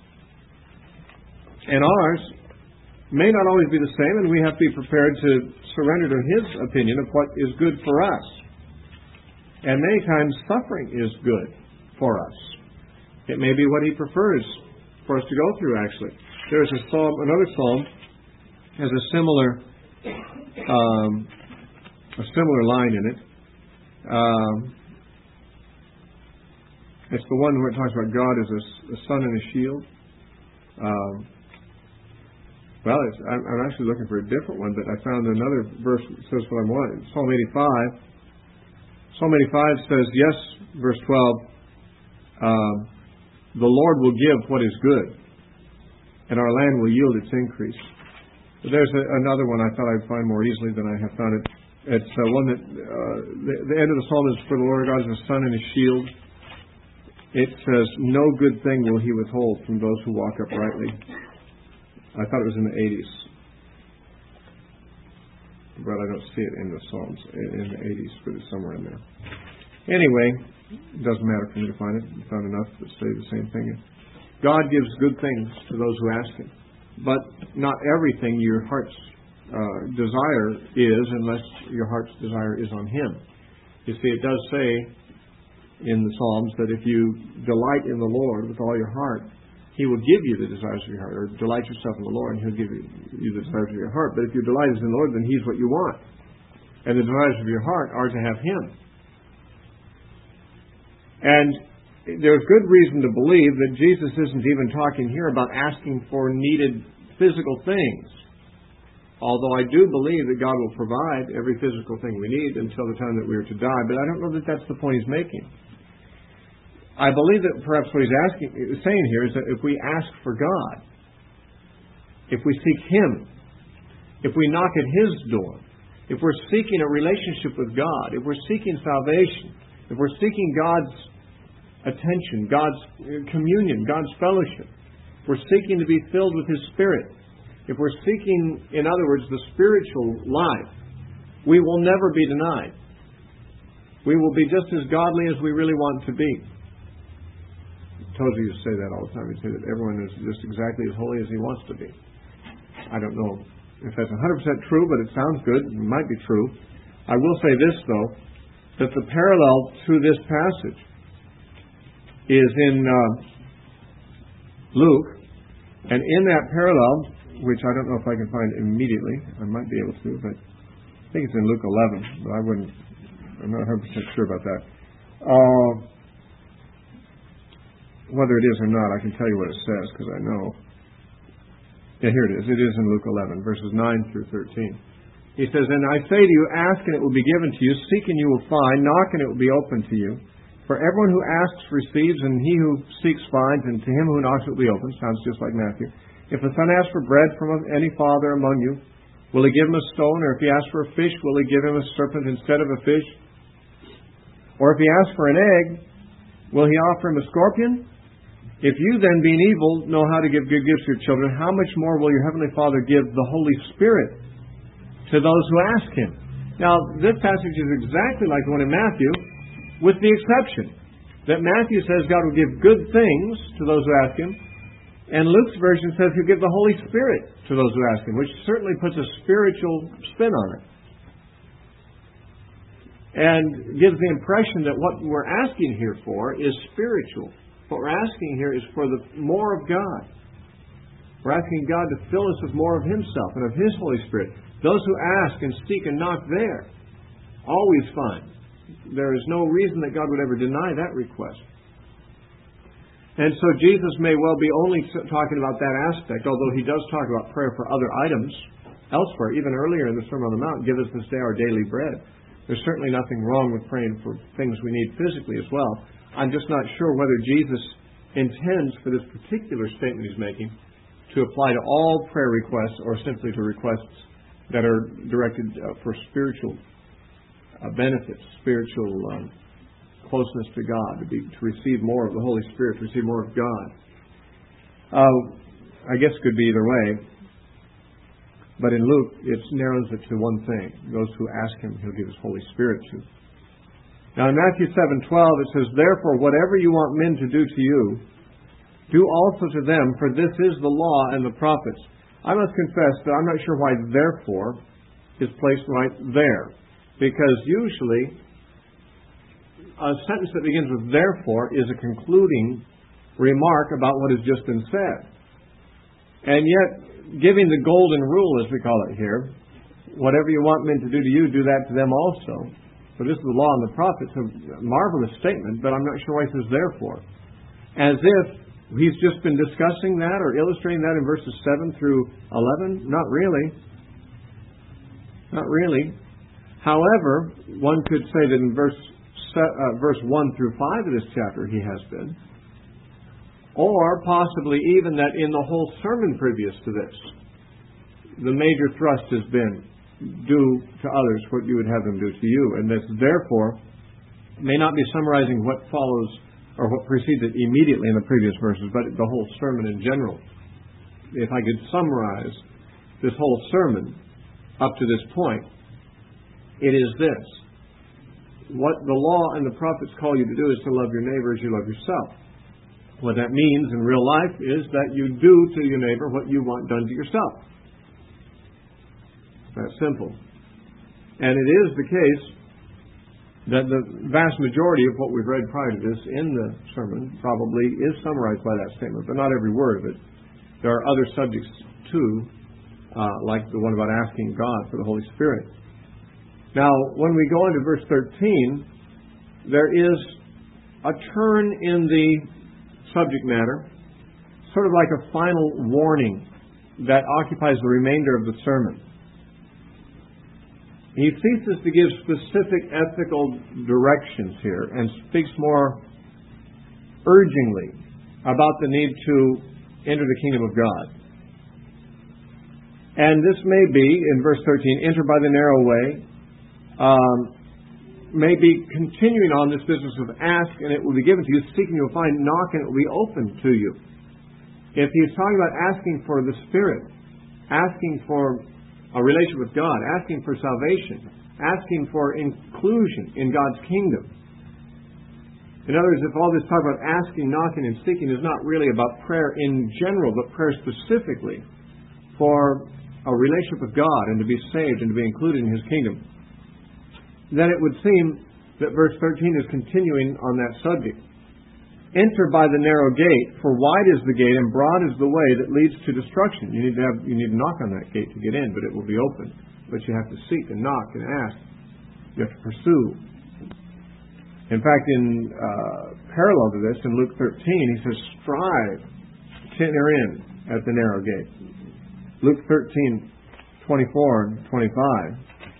and ours may not always be the same, and we have to be prepared to surrender to His opinion of what is good for us. And many times suffering is good for us. It may be what He prefers for us to go through, actually. There's a psalm, another psalm has a similar um, a similar line in it. Um, it's the one where it talks about God as a, a sun and a shield. Um, well, it's, I'm, I'm actually looking for a different one, but I found another verse that says what I wanted. Psalm eighty-five. Psalm eighty-five says, yes, verse twelve, um, the Lord will give what is good, and our land will yield its increase. But there's a, another one I thought I'd find more easily than I have found it. It's uh, one that, uh, the, the end of the psalm is, for the Lord God is a sun and a shield. It says, no good thing will He withhold from those who walk uprightly. I thought it was in the eighties. But I don't see it in the Psalms, in the eighties, but it's somewhere in there. Anyway, it doesn't matter for me to find it. I found enough to say the same thing. God gives good things to those who ask Him. But not everything your heart's uh, desire is, unless your heart's desire is on Him. You see, it does say in the Psalms that if you delight in the Lord with all your heart, He will give you the desires of your heart. Or delight yourself in the Lord, and He'll give you, you the desires of your heart. But if your delight is in the Lord, then He's what you want. And the desires of your heart are to have Him. And there's good reason to believe that Jesus isn't even talking here about asking for needed physical things. Although I do believe that God will provide every physical thing we need until the time that we are to die. But I don't know that that's the point He's making. I believe that perhaps what He's asking, saying here is that if we ask for God, if we seek Him, if we knock at His door, if we're seeking a relationship with God, if we're seeking salvation, if we're seeking God's attention, God's communion, God's fellowship, if we're seeking to be filled with His Spirit, if we're seeking, in other words, the spiritual life, we will never be denied. We will be just as godly as we really want to be. Tozer used to say that all the time. He'd say that everyone is just exactly as holy as he wants to be. I don't know if that's one hundred percent true, but it sounds good. It might be true. I will say this, though, that the parallel to this passage is in uh, Luke, and in that parallel, which I don't know if I can find immediately, I might be able to, but I think it's in Luke eleven, but I wouldn't, I'm not one hundred percent sure about that. Uh, whether it is or not, I can tell you what it says, because I know. Yeah, here it is. It is in Luke eleven, verses nine through thirteen. He says, "And I say to you, ask and it will be given to you, seek and you will find, knock and it will be opened to you. For everyone who asks receives, and he who seeks finds, and to him who knocks it will be opened." Sounds just like Matthew. "If a son asks for bread from any father among you, will he give him a stone? Or if he asks for a fish, will he give him a serpent instead of a fish? Or if he asks for an egg, will he offer him a scorpion? If you then, being evil, know how to give good gifts to your children, how much more will your heavenly Father give the Holy Spirit to those who ask him?" Now, this passage is exactly like the one in Matthew, with the exception that Matthew says God will give good things to those who ask him, and Luke's version says he'll give the Holy Spirit to those who ask him, which certainly puts a spiritual spin on it. And gives the impression that what we're asking here for is spiritual. What we're asking here is for the more of God. We're asking God to fill us with more of Himself and of His Holy Spirit. Those who ask and seek and knock there always find. There is no reason that God would ever deny that request. And so Jesus may well be only talking about that aspect, although He does talk about prayer for other items elsewhere. Even earlier in the Sermon on the Mount, "Give us this day our daily bread." There's certainly nothing wrong with praying for things we need physically as well. I'm just not sure whether Jesus intends for this particular statement He's making to apply to all prayer requests or simply to requests that are directed uh, for spiritual uh, benefits, spiritual um, closeness to God, to be to receive more of the Holy Spirit, to receive more of God. Uh, I guess it could be either way. But in Luke, it narrows it to one thing. Those who ask Him, He'll give His Holy Spirit to. Now in Matthew seven twelve, it says, "Therefore, whatever you want men to do to you, do also to them, for this is the law and the prophets." I must confess that I'm not sure why "therefore" is placed right there. Because usually, a sentence that begins with "therefore" is a concluding remark about what has just been said. And yet, giving the golden rule, as we call it here, whatever you want men to do to you, do that to them also. For this is the law and the prophets. A marvelous statement, but I'm not sure why it says "therefore." As if He's just been discussing that or illustrating that in verses seven through eleven. Not really. Not really. However, one could say that in verse uh, verse one through five of this chapter He has been. Or possibly even that in the whole sermon previous to this, the major thrust has been, "Do to others what you would have them do to you." And this, therefore, may not be summarizing what follows or what precedes it immediately in the previous verses, but the whole sermon in general. If I could summarize this whole sermon up to this point, it is this. What the law and the prophets call you to do is to love your neighbor as you love yourself. What that means in real life is that you do to your neighbor what you want done to yourself. That's simple. And it is the case that the vast majority of what we've read prior to this in the sermon probably is summarized by that statement, but not every word of it. There are other subjects too, uh, like the one about asking God for the Holy Spirit. Now, when we go into verse thirteen, there is a turn in the subject matter, sort of like a final warning that occupies the remainder of the sermon. He ceases to give specific ethical directions here and speaks more urgingly about the need to enter the kingdom of God. And this may be, in verse thirteen, enter by the narrow way, um, may be continuing on this business of ask and it will be given to you, seek and you will find, knock and it will be opened to you. If he's talking about asking for the Spirit, asking for a relationship with God, asking for salvation, asking for inclusion in God's kingdom. In other words, if all this talk about asking, knocking, and seeking is not really about prayer in general, but prayer specifically for a relationship with God and to be saved and to be included in His kingdom, then it would seem that verse thirteen is continuing on that subject. Enter by the narrow gate, for wide is the gate and broad is the way that leads to destruction. You need to have, you need to knock on that gate to get in, but it will be open. But you have to seek and knock and ask. You have to pursue. In fact, in uh, parallel to this, in Luke thirteen, he says, strive to enter in at the narrow gate. Luke thirteen, twenty-four and twenty-five.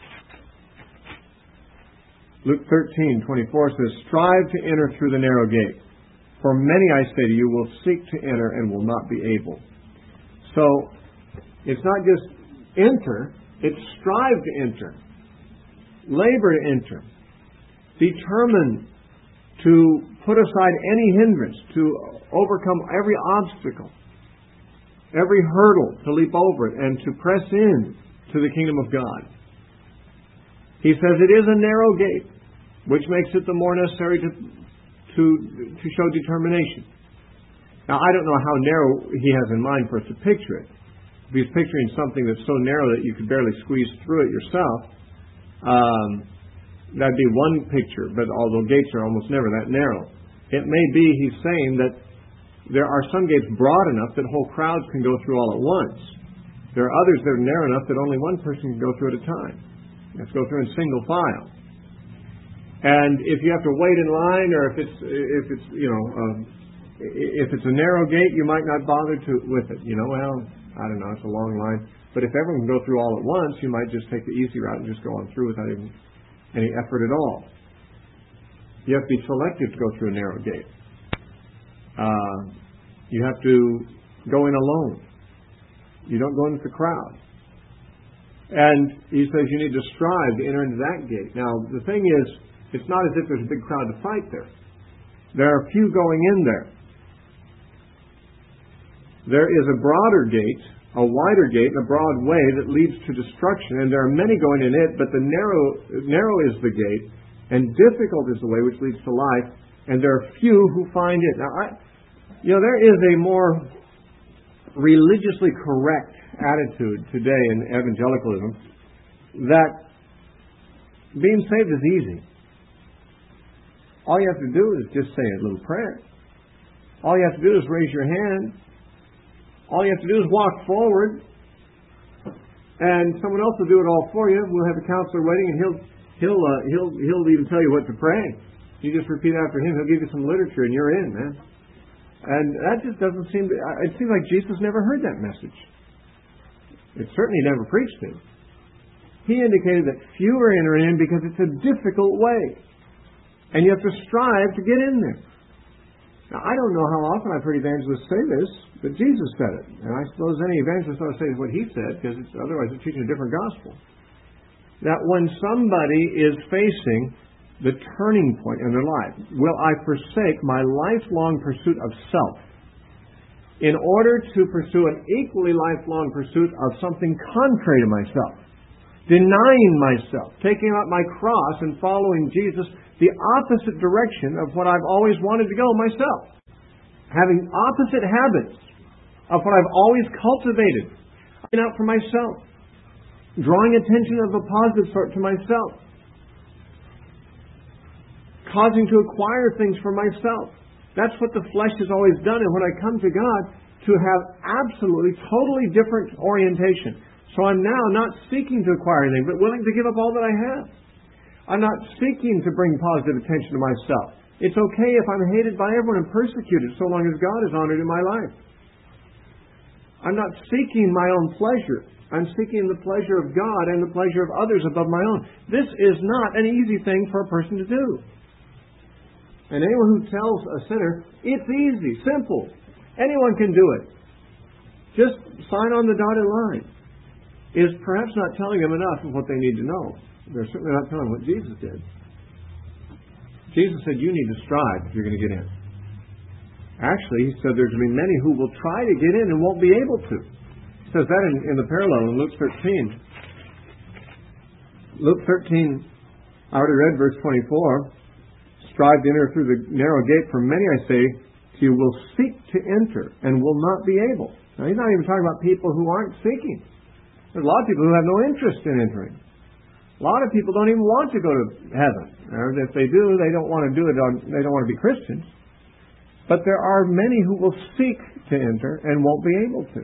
Luke thirteen, twenty-four says, strive to enter through the narrow gate. For many, I say to you, will seek to enter and will not be able. So, it's not just enter, it's strive to enter. Labor to enter. Determine to put aside any hindrance, to overcome every obstacle, every hurdle, to leap over it, and to press in to the kingdom of God. He says it is a narrow gate, which makes it the more necessary to, to, to show determination. Now, I don't know how narrow he has in mind for us to picture it. If he's picturing something that's so narrow that you could barely squeeze through it yourself, um, that'd be one picture, but although gates are almost never that narrow. It may be he's saying that there are some gates broad enough that whole crowds can go through all at once. There are others that are narrow enough that only one person can go through at a time. You have to go through in single file. And if you have to wait in line, or if it's if it's you know um, if it's a narrow gate, you might not bother to with it. You know, well, I don't know, it's a long line. But if everyone can go through all at once, you might just take the easy route and just go on through without even any effort at all. You have to be selective to go through a narrow gate. Uh, you have to go in alone. You don't go in with the crowd. And he says you need to strive to enter into that gate. Now, the thing is, it's not as if there's a big crowd to fight there. There are few going in there. There is a broader gate, a wider gate, and a broad way that leads to destruction, and there are many going in it, but the narrow narrow is the gate, and difficult is the way which leads to life, and there are few who find it. Now, I, you know, there is a more religiously correct attitude today in evangelicalism that being saved is easy. All you have to do is just say a little prayer. All you have to do is raise your hand. All you have to do is walk forward, and someone else will do it all for you. We'll have a counselor waiting, and he'll he'll uh, he'll he'll even tell you what to pray. You just repeat after him. He'll give you some literature, and you're in, man. And that just doesn't seem to... It seems like Jesus never heard that message. It certainly never preached it. He indicated that few are entering in because it's a difficult way. And you have to strive to get in there. Now, I don't know how often I've heard evangelists say this, but Jesus said it. And I suppose any evangelist ought to say what he said, because it's, otherwise it's teaching a different gospel. That when somebody is facing the turning point in their life, will I forsake my lifelong pursuit of self in order to pursue an equally lifelong pursuit of something contrary to myself? Denying myself, taking up my cross and following Jesus the opposite direction of what I've always wanted to go myself. Having opposite habits of what I've always cultivated. Looking out for myself. Drawing attention of a positive sort to myself. Causing to acquire things for myself. That's what the flesh has always done. And when I come to God, to have absolutely, totally different orientation. So I'm now not seeking to acquire anything, but willing to give up all that I have. I'm not seeking to bring positive attention to myself. It's okay if I'm hated by everyone and persecuted, so long as God is honored in my life. I'm not seeking my own pleasure. I'm seeking the pleasure of God and the pleasure of others above my own. This is not an easy thing for a person to do. And anyone who tells a sinner, it's easy, simple, anyone can do it, just sign on the dotted line, is perhaps not telling them enough of what they need to know. They're certainly not telling what Jesus did. Jesus said, you need to strive if you're going to get in. Actually, he said there's going to be many who will try to get in and won't be able to. It says that in, in the parallel in Luke thirteen. Luke thirteen, I already read verse twenty-four. Strive to enter through the narrow gate, for many, I say, to you will seek to enter and will not be able. Now, he's not even talking about people who aren't seeking. There's a lot of people who have no interest in entering. A lot of people don't even want to go to heaven. Or if they do, they don't want to do it on, they don't want to be Christians. But there are many who will seek to enter and won't be able to.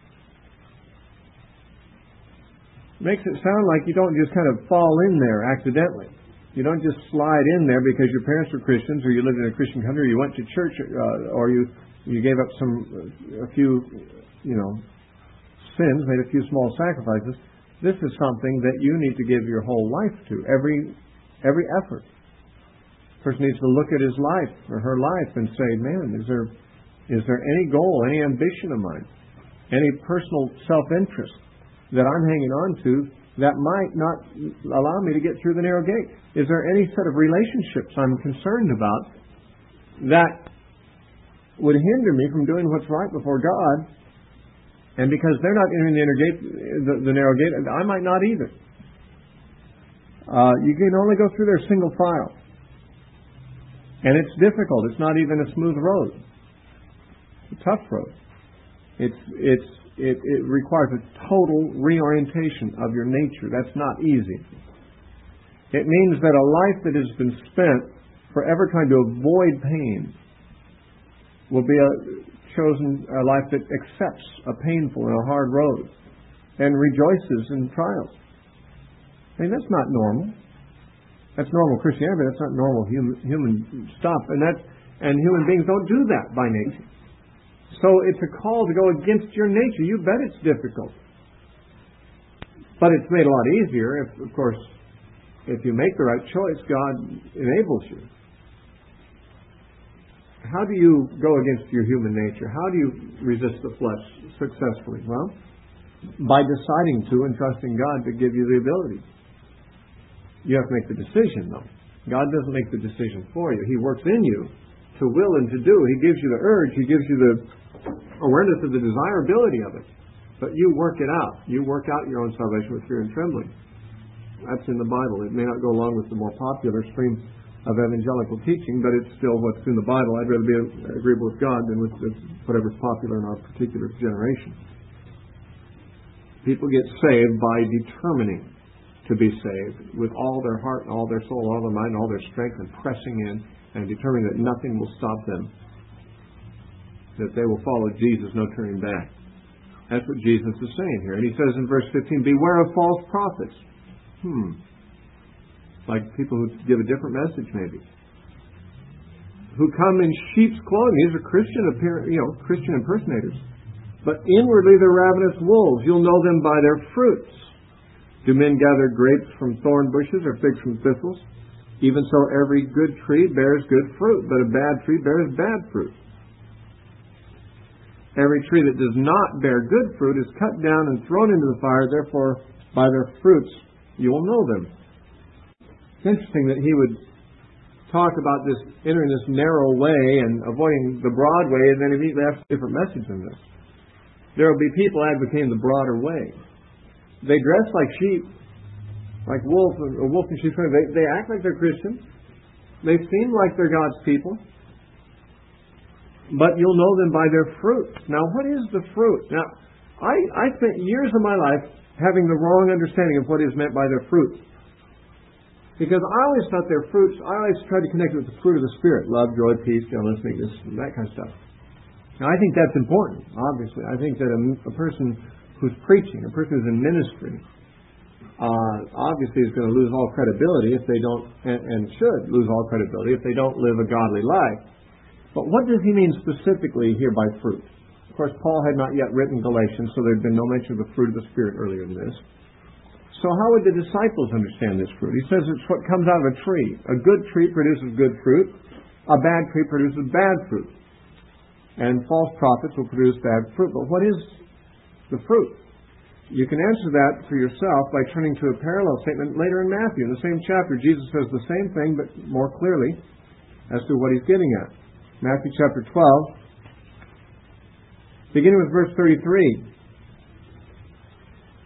Makes it sound like you don't just kind of fall in there accidentally. You don't just slide in there because your parents were Christians, or you lived in a Christian country, or you went to church, uh, or you you gave up some a few, you know, sins, made a few small sacrifices. This is something that you need to give your whole life to, every every effort. A person needs to look at his life or her life and say, "Man, is there is there any goal, any ambition of mine, any personal self-interest that I'm hanging on to that might not allow me to get through the narrow gate? Is there any set of relationships I'm concerned about that would hinder me from doing what's right before God? And because they're not entering the inner gate, the, the narrow gate, I might not either." Uh, you can only go through there single file. And it's difficult. It's not even a smooth road. It's a tough road. It's, it's, it, it requires a total reorientation of your nature. That's not easy. It means that a life that has been spent forever trying to avoid pain will be a chosen a life that accepts a painful and a hard road and rejoices in trials. I mean, that's not normal. That's normal Christianity, but that's not normal human, human stuff. And that's, and human beings don't do that by nature. So it's a call to go against your nature. You bet it's difficult. But it's made a lot easier if, of course, if you make the right choice, God enables you. How do you go against your human nature? How do you resist the flesh successfully? Well, by deciding to and trusting God to give you the ability. You have to make the decision, though. God doesn't make the decision for you. He works in you to will and to do. He gives you the urge. He gives you the awareness of the desirability of it. But you work it out. You work out your own salvation with fear and trembling. That's in the Bible. It may not go along with the more popular stream of evangelical teaching, but it's still what's in the Bible. I'd rather be agreeable with God than with whatever's popular in our particular generation. People get saved by determining to be saved with all their heart and all their soul, all their mind, and all their strength, and pressing in and determining that nothing will stop them, that they will follow Jesus, no turning back. That's what Jesus is saying here. And he says in verse fifteen, beware of false prophets. Hmm. Like people who give a different message, maybe. Who come in sheep's clothing. These are Christian appear, you know, Christian impersonators. But inwardly they're ravenous wolves. You'll know them by their fruits. Do men gather grapes from thorn bushes or figs from thistles? Even so, every good tree bears good fruit, but a bad tree bears bad fruit. Every tree that does not bear good fruit is cut down and thrown into the fire. Therefore, by their fruits you will know them. It's interesting that he would talk about this entering this narrow way and avoiding the broad way, and then immediately have a different message than this. There will be people advocating the broader way. They dress like sheep, like wolf, or wolf and sheep. They, they act like they're Christians. They seem like they're God's people. But you'll know them by their fruit. Now, what is the fruit? Now, I, I spent years of my life having the wrong understanding of what is meant by their fruit. Because I always thought their fruits, I always tried to connect it with the fruit of the Spirit. Love, joy, peace, gentleness, meekness, that kind of stuff. Now, I think that's important, obviously. I think that a, a person who's preaching, a person who's in ministry, uh, obviously is going to lose all credibility if they don't, and, and should lose all credibility if they don't live a godly life. But what does he mean specifically here by fruit? Of course, Paul had not yet written Galatians, so there had been no mention of the fruit of the Spirit earlier in this. So how would the disciples understand this fruit? He says it's what comes out of a tree. A good tree produces good fruit. A bad tree produces bad fruit. And false prophets will produce bad fruit. But what is the fruit? You can answer that for yourself by turning to a parallel statement later in Matthew. In the same chapter, Jesus says the same thing, but more clearly as to what he's getting at. Matthew chapter twelve, beginning with verse thirty-three.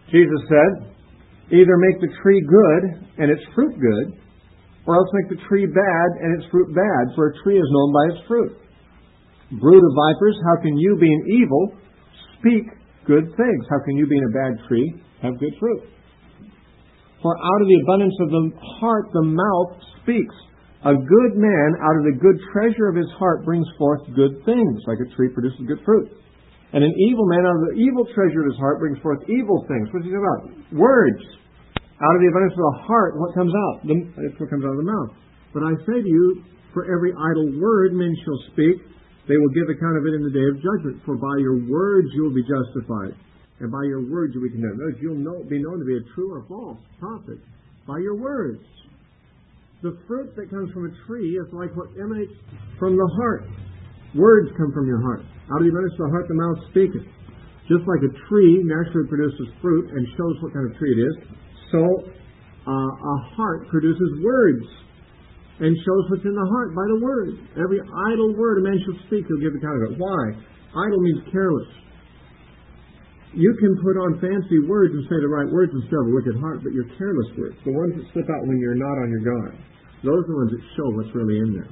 Jesus said, either make the tree good and its fruit good, or else make the tree bad and its fruit bad, for a tree is known by its fruit. Brood of vipers, how can you, being evil, speak good things? How can you, being a bad tree, have good fruit? For out of the abundance of the heart the mouth speaks. A good man out of the good treasure of his heart brings forth good things, like a tree produces good fruit. And an evil man out of the evil treasure of his heart brings forth evil things. What's he talking about? Words. Out of the abundance of the heart, what comes out? It's what comes out of the mouth. But I say to you, for every idle word men shall speak, they will give account of it in the day of judgment. For by your words you will be justified, and by your words you will be condemned. Notice, you'll know, be known to be a true or false prophet by your words. The fruit that comes from a tree is like what emanates from the heart. Words come from your heart. Out of the abundance of the heart the mouth speaketh. Just like a tree naturally produces fruit and shows what kind of tree it is, so uh, a heart produces words and shows what's in the heart by the word. Every idle word a man shall speak, he'll give account of it. Why? Idle means careless. You can put on fancy words and say the right words and still have a wicked heart, but your careless words, the ones that slip out when you're not on your guard, those are the ones that show what's really in there.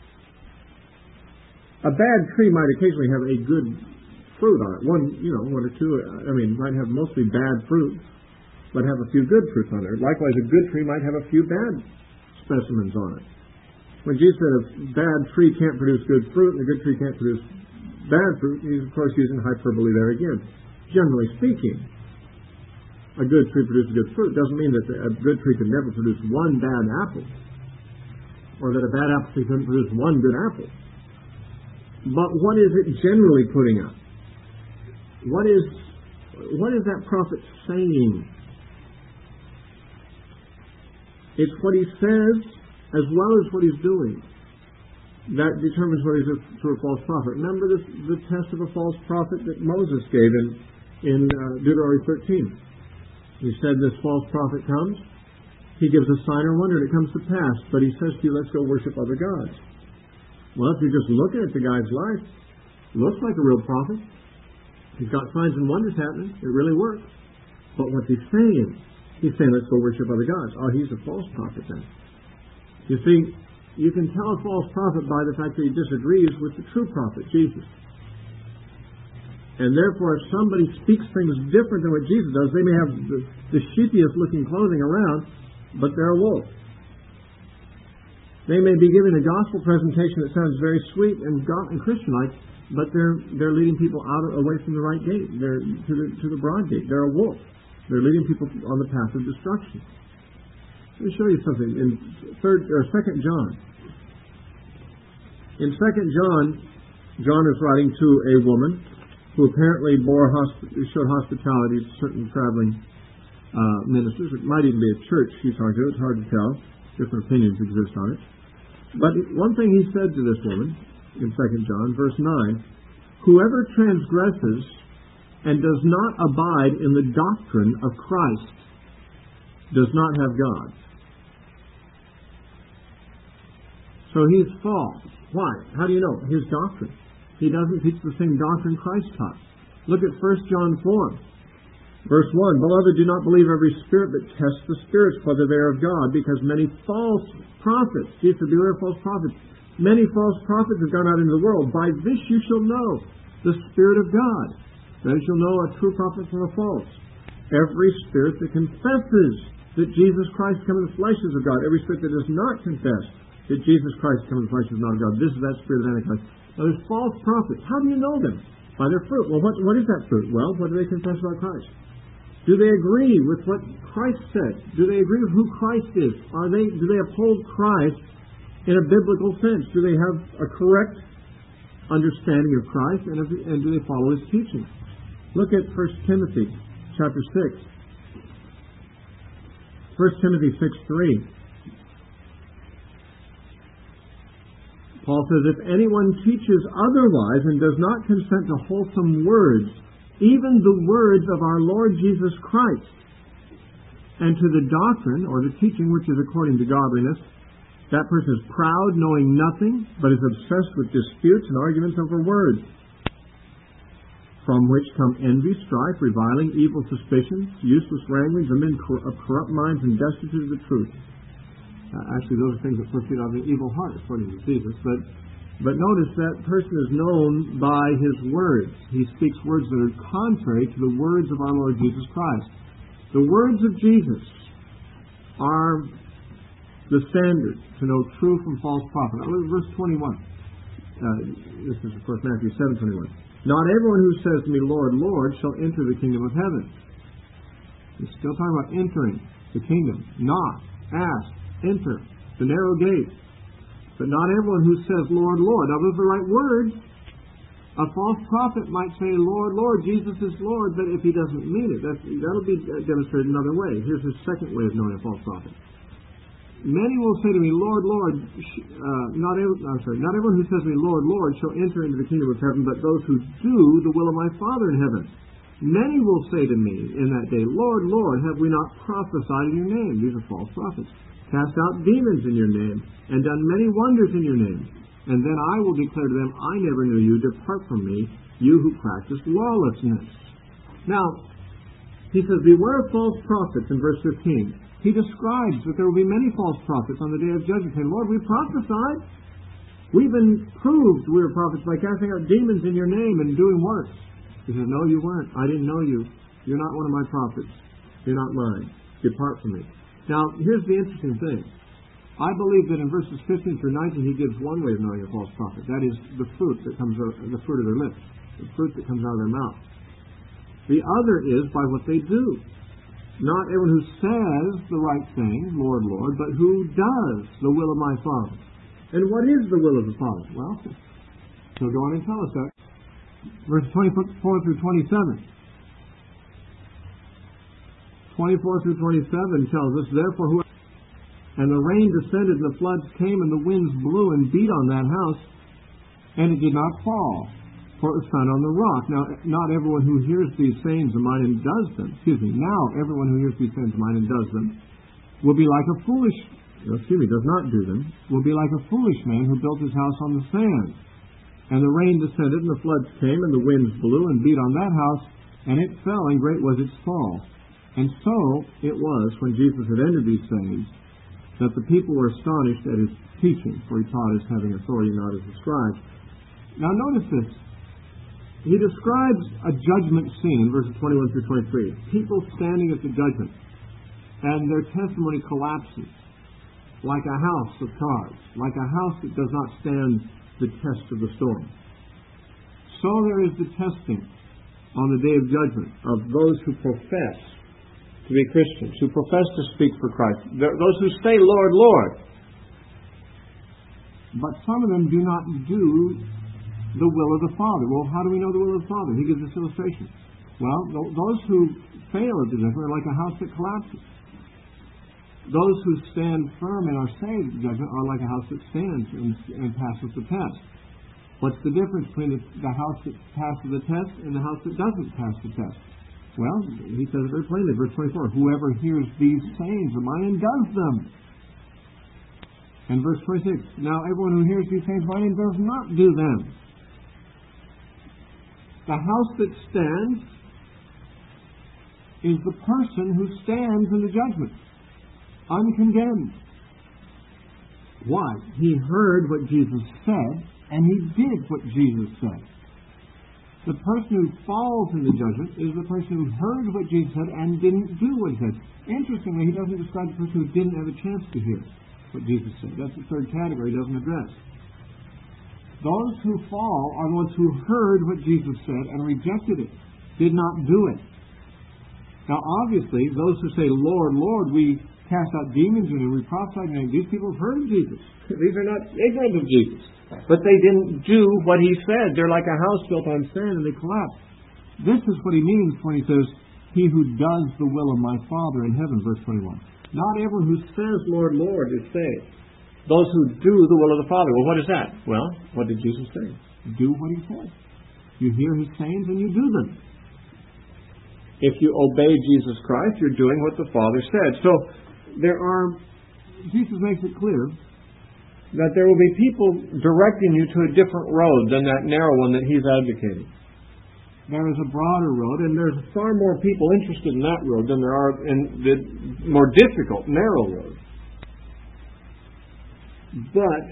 A bad tree might occasionally have a good fruit on it. One, you know, one or two, I mean, might have mostly bad fruit, but have a few good fruits on it. Likewise, a good tree might have a few bad specimens on it. When Jesus said a bad tree can't produce good fruit and a good tree can't produce bad fruit, he's, of course, using hyperbole there again. Generally speaking, a good tree produces good fruit. It doesn't mean that a good tree could never produce one bad apple, or that a bad apple tree couldn't produce one good apple. But what is it generally putting out? What is what is that prophet saying? It's what he says as well as what he's doing that determines whether he's a true or false prophet. Remember this, the test of a false prophet that Moses gave in, in uh, Deuteronomy thirteen. He said this false prophet comes, he gives a sign or wonder and it comes to pass, but he says to you, let's go worship other gods. Well, if you're just looking at the guy's life, it looks like a real prophet. He's got signs and wonders happening. It really works. But what's he saying? He's saying, let's go worship other gods. Oh, he's a false prophet then. You see, you can tell a false prophet by the fact that he disagrees with the true prophet, Jesus. And therefore, if somebody speaks things different than what Jesus does, they may have the, the sheepiest looking clothing around, but they're a wolf. They may be giving a gospel presentation that sounds very sweet and God and Christian-like, but they're they're leading people out away from the right gate. They're to the to the broad gate. They're a wolf. They're leading people on the path of destruction. Let me show you something in third or second John. In second John, John is writing to a woman who apparently bore hosp- showed hospitality to certain traveling uh, ministers. It might even be a church she's talking to. It's hard to tell. Different opinions exist on it. But one thing he said to this woman in second John, verse nine, whoever transgresses and does not abide in the doctrine of Christ does not have God. So he's false. Why? How do you know? His doctrine. He doesn't teach the same doctrine Christ taught. Look at first John four. Verse one, beloved, do not believe every spirit, but test the spirits whether they are of God, because many false prophets, Jesus said, beware of false prophets, many false prophets have gone out into the world. By this you shall know the Spirit of God. Then you shall know a true prophet from a false. Every spirit that confesses that Jesus Christ come in the flesh is of God. Every spirit that does not confess that Jesus Christ come in the flesh is not of God. This is that spirit of Antichrist. Now there's false prophets. How do you know them? By their fruit. Well, what, what is that fruit? Well, what do they confess about Christ? Do they agree with what Christ said? Do they agree with who Christ is? Are they? Do they uphold Christ in a biblical sense? Do they have a correct understanding of Christ, and, and do they follow His teaching? Look at First Timothy chapter six. First Timothy six three. Paul says, if anyone teaches otherwise and does not consent to wholesome words, even the words of our Lord Jesus Christ, and to the doctrine, or the teaching which is according to godliness, that person is proud, knowing nothing, but is obsessed with disputes and arguments over words. from which come envy, strife, reviling, evil suspicions, useless wranglings, and men cor- of corrupt minds and destitute of the truth. Uh, actually, those are things that proceed out of the evil heart, according to Jesus. But, but notice that person is known by his words. He speaks words that are contrary to the words of our Lord Jesus Christ. The words of Jesus are the standard to know true from false prophet. Now, look at verse twenty-one. Uh, this is, of course, Matthew seven twenty-one. Not everyone who says to me, Lord, Lord, shall enter the kingdom of heaven. He's still talking about entering the kingdom. Knock, ask, enter, the narrow gate. But not everyone who says, Lord, Lord. Now, those are the right words. A false prophet might say, Lord, Lord, Jesus is Lord, but if he doesn't mean it, that's, that'll be demonstrated another way. Here's his second way of knowing a false prophet. Many will say to me, Lord, Lord, uh, not, every, I'm sorry, not everyone who says to me, Lord, Lord, shall enter into the kingdom of heaven, but those who do the will of my Father in heaven. Many will say to me in that day, Lord, Lord, have we not prophesied in your name? These are false prophets. Cast out demons in your name, and done many wonders in your name. And then I will declare to them, I never knew you. Depart from me, you who practice lawlessness. Now, he says, beware of false prophets in verse fifteen. He describes that there will be many false prophets on the day of judgment, saying, Lord, we prophesied. We've been proved we were prophets by casting out demons in your name and doing works. He says, no, you weren't. I didn't know you. You're not one of my prophets. You're not mine. Depart from me. Now, here's the interesting thing. I believe that in verses fifteen through nineteen, he gives one way of knowing a false prophet. That is the fruit that comes out, the fruit of their lips, the fruit that comes out of their mouth. The other is by what they do. Not everyone who says the right thing, Lord, Lord, but who does the will of my Father. And what is the will of the Father? Well, he'll go on and tell us that. Verse twenty-four through twenty-seven. twenty-four through twenty-seven tells us, therefore, who and the rain descended, and the floods came, and the winds blew and beat on that house, and it did not fall, for it was found on the rock. Now, not everyone who hears these sayings of mine and does them, excuse me, now everyone who hears these sayings of mine and does them will be like a foolish, excuse me, does not do them, will be like a foolish man who built his house on the sand. And the rain descended, and the floods came, and the winds blew and beat on that house, and it fell, and great was its fall. And so it was, when Jesus had ended these sayings, that the people were astonished at his teaching, for he taught as having authority, not as the scribes. Now notice this. He describes a judgment scene in verses twenty-one through twenty-three. People standing at the judgment, and their testimony collapses like a house of cards, like a house that does not stand the test of the storm. So there is the testing on the day of judgment of those who profess to be Christians, who profess to speak for Christ, those who say, Lord, Lord. But some of them do not do the will of the Father. Well, how do we know the will of the Father? He gives this illustration. Well, those who fail at the judgment are like a house that collapses. Those who stand firm and are saved at the judgment are like a house that stands and, and passes the test. What's the difference between the, the house that passes the test and the house that doesn't pass the test? Well, he says it very plainly, verse twenty-four, whoever hears these sayings of mine and does them. And verse twenty-six, now everyone who hears these sayings of mine and does not do them. The house that stands is the person who stands in the judgment, uncondemned. Why? He heard what Jesus said, and he did what Jesus said. The person who falls in the judgment is the person who heard what Jesus said and didn't do what he said. Interestingly, he doesn't describe the person who didn't have a chance to hear what Jesus said. That's the third category he doesn't address. Those who fall are the ones who heard what Jesus said and rejected it, did not do it. Now, obviously, those who say, Lord, Lord, we cast out demons in and we prophesied in your name, these people have heard of Jesus. These are not ignorant of Jesus. But they didn't do what he said. They're like a house built on sand and they collapse. This is what he means when he says, he who does the will of my Father in heaven, verse twenty-one. Not everyone who says, Lord, Lord, is saved. Those who do the will of the Father. Well, what is that? Well, what did Jesus say? Do what he said. You hear his sayings and you do them. If you obey Jesus Christ, you're doing what the Father said. So, there are, Jesus makes it clear that there will be people directing you to a different road than that narrow one that he's advocating. there is a broader road, and there's far more people interested in that road than there are in the more difficult, narrow road. But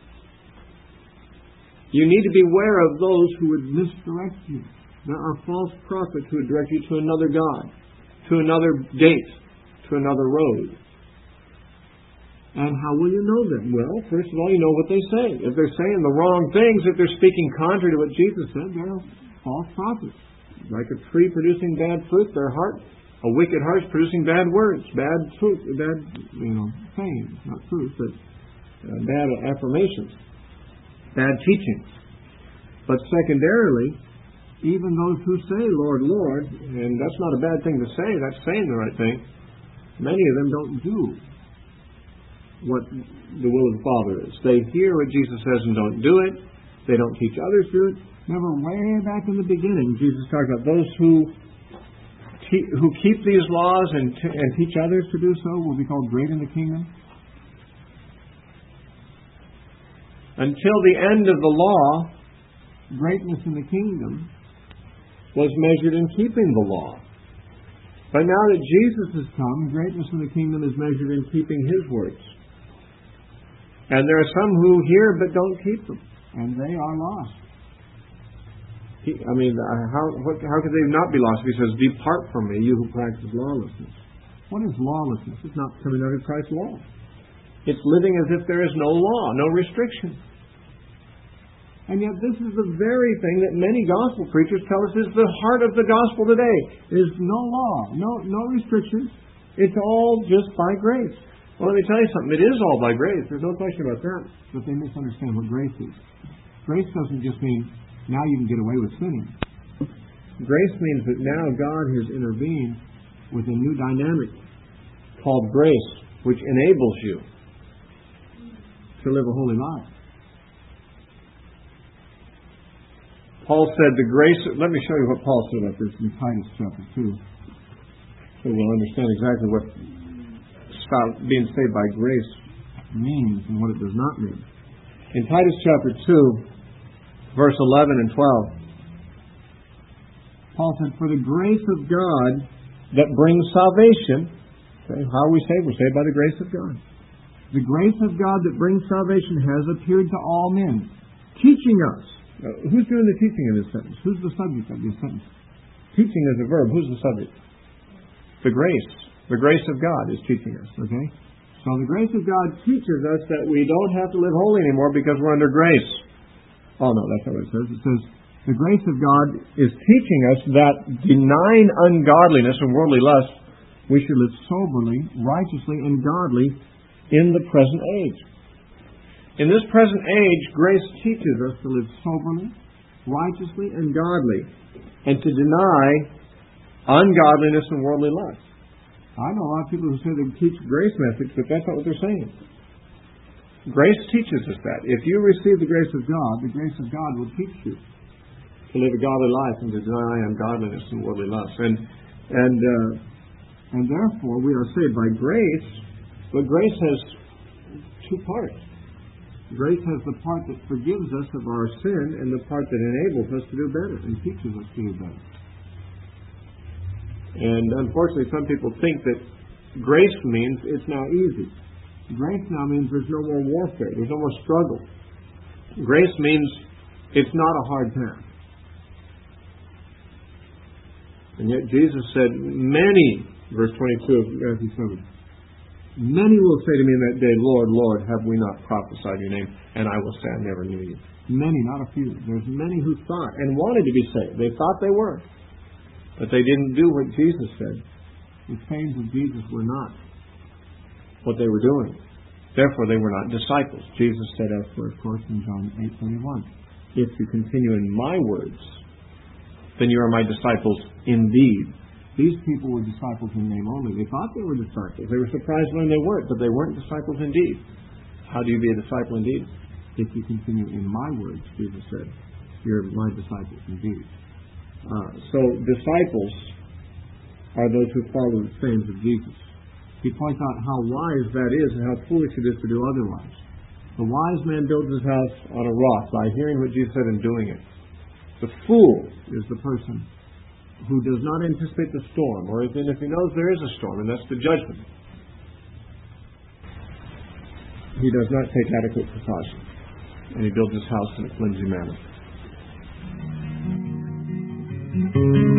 you need to beware of those who would misdirect you. There are false prophets who would direct you to another God, to another gate, to another road. And how will you know them? Well, first of all, you know what they say. If they're saying the wrong things, if they're speaking contrary to what Jesus said, they're false prophets. Like a tree producing bad fruit, their heart, a wicked heart is producing bad words, bad truth, bad, you know, sayings, not truth, but uh, bad affirmations, bad teachings. But secondarily, even those who say, Lord, Lord, and that's not a bad thing to say, that's saying the right thing, many of them don't do what the will of the Father is. They hear what Jesus says and don't do it. They don't teach others to do it. Remember, way back in the beginning, Jesus talked about those who te- who keep these laws and, t- and teach others to do so will be called great in the kingdom. Until the end of the law, greatness in the kingdom was measured in keeping the law. But now that Jesus has come, greatness in the kingdom is measured in keeping His words. And there are some who hear but don't keep them, and they are lost. He, I mean, how what, how could they not be lost? He says, "Depart from me, you who practice lawlessness." What is lawlessness? It's not coming under Christ's law. It's living as if there is no law, no restriction. And yet this is the very thing that many gospel preachers tell us is the heart of the gospel today. Is no law, no no restrictions. It's all just by grace. Well, let me tell you something. It is all by grace. There's no question about that. But they misunderstand what grace is. Grace doesn't just mean now you can get away with sinning. Grace means that now God has intervened with a new dynamic called grace, which enables you to live a holy life. Paul said the grace... Let me show you what Paul said about this in Titus chapter two. So we'll understand exactly what being saved by grace means and what it does not mean. In Titus chapter two, verse eleven and twelve, Paul said, "For the grace of God that brings salvation..." Okay, how are we saved? We're saved by the grace of God. "The grace of God that brings salvation has appeared to all men, teaching us..." Now, who's doing the teaching in this sentence? Who's the subject of this sentence? Teaching is a verb. Who's the subject? The grace. The grace of God is teaching us. Okay? So the grace of God teaches us that we don't have to live holy anymore because we're under grace. Oh no, that's not what it says. It says, the grace of God is teaching us that denying ungodliness and worldly lust, we should live soberly, righteously, and godly in the present age. In this present age, grace teaches us to live soberly, righteously, and godly, and to deny ungodliness and worldly lust. I know a lot of people who say they teach grace message, but that's not what they're saying. Grace teaches us that. If you receive the grace of God, the grace of God will teach you to live a godly life and to deny ungodliness and worldly lust. And and uh, and therefore we are saved by grace, but grace has two parts. Grace has the part that forgives us of our sin and the part that enables us to do better and teaches us to do better. And unfortunately, some people think that grace means it's now easy. Grace now means there's no more warfare. There's no more struggle. Grace means it's not a hard path. And yet Jesus said, many, verse twenty-two of Matthew seven, many will say to me in that day, Lord, Lord, have we not prophesied in your name? And I will say, I never knew you. Many, not a few. There's many who thought and wanted to be saved. They thought they were. But they didn't do what Jesus said. The sayings of Jesus were not what they were doing. Therefore, they were not disciples. Jesus said elsewhere, of course, in John eight thirty-one, if you continue in my words, then you are my disciples indeed. These people were disciples in name only. They thought they were disciples. They were surprised when they weren't, but they weren't disciples indeed. How do you be a disciple indeed? If you continue in my words, Jesus said, you're my disciples indeed. Uh, so disciples are those who follow the sayings of Jesus. He points out how wise that is and how foolish it is to do otherwise. The wise man builds his house on a rock by hearing what Jesus said and doing it. The fool is the person who does not anticipate the storm, or even if he knows there is a storm, and that's the judgment, he does not take adequate precautions, and he builds his house in a flimsy manner.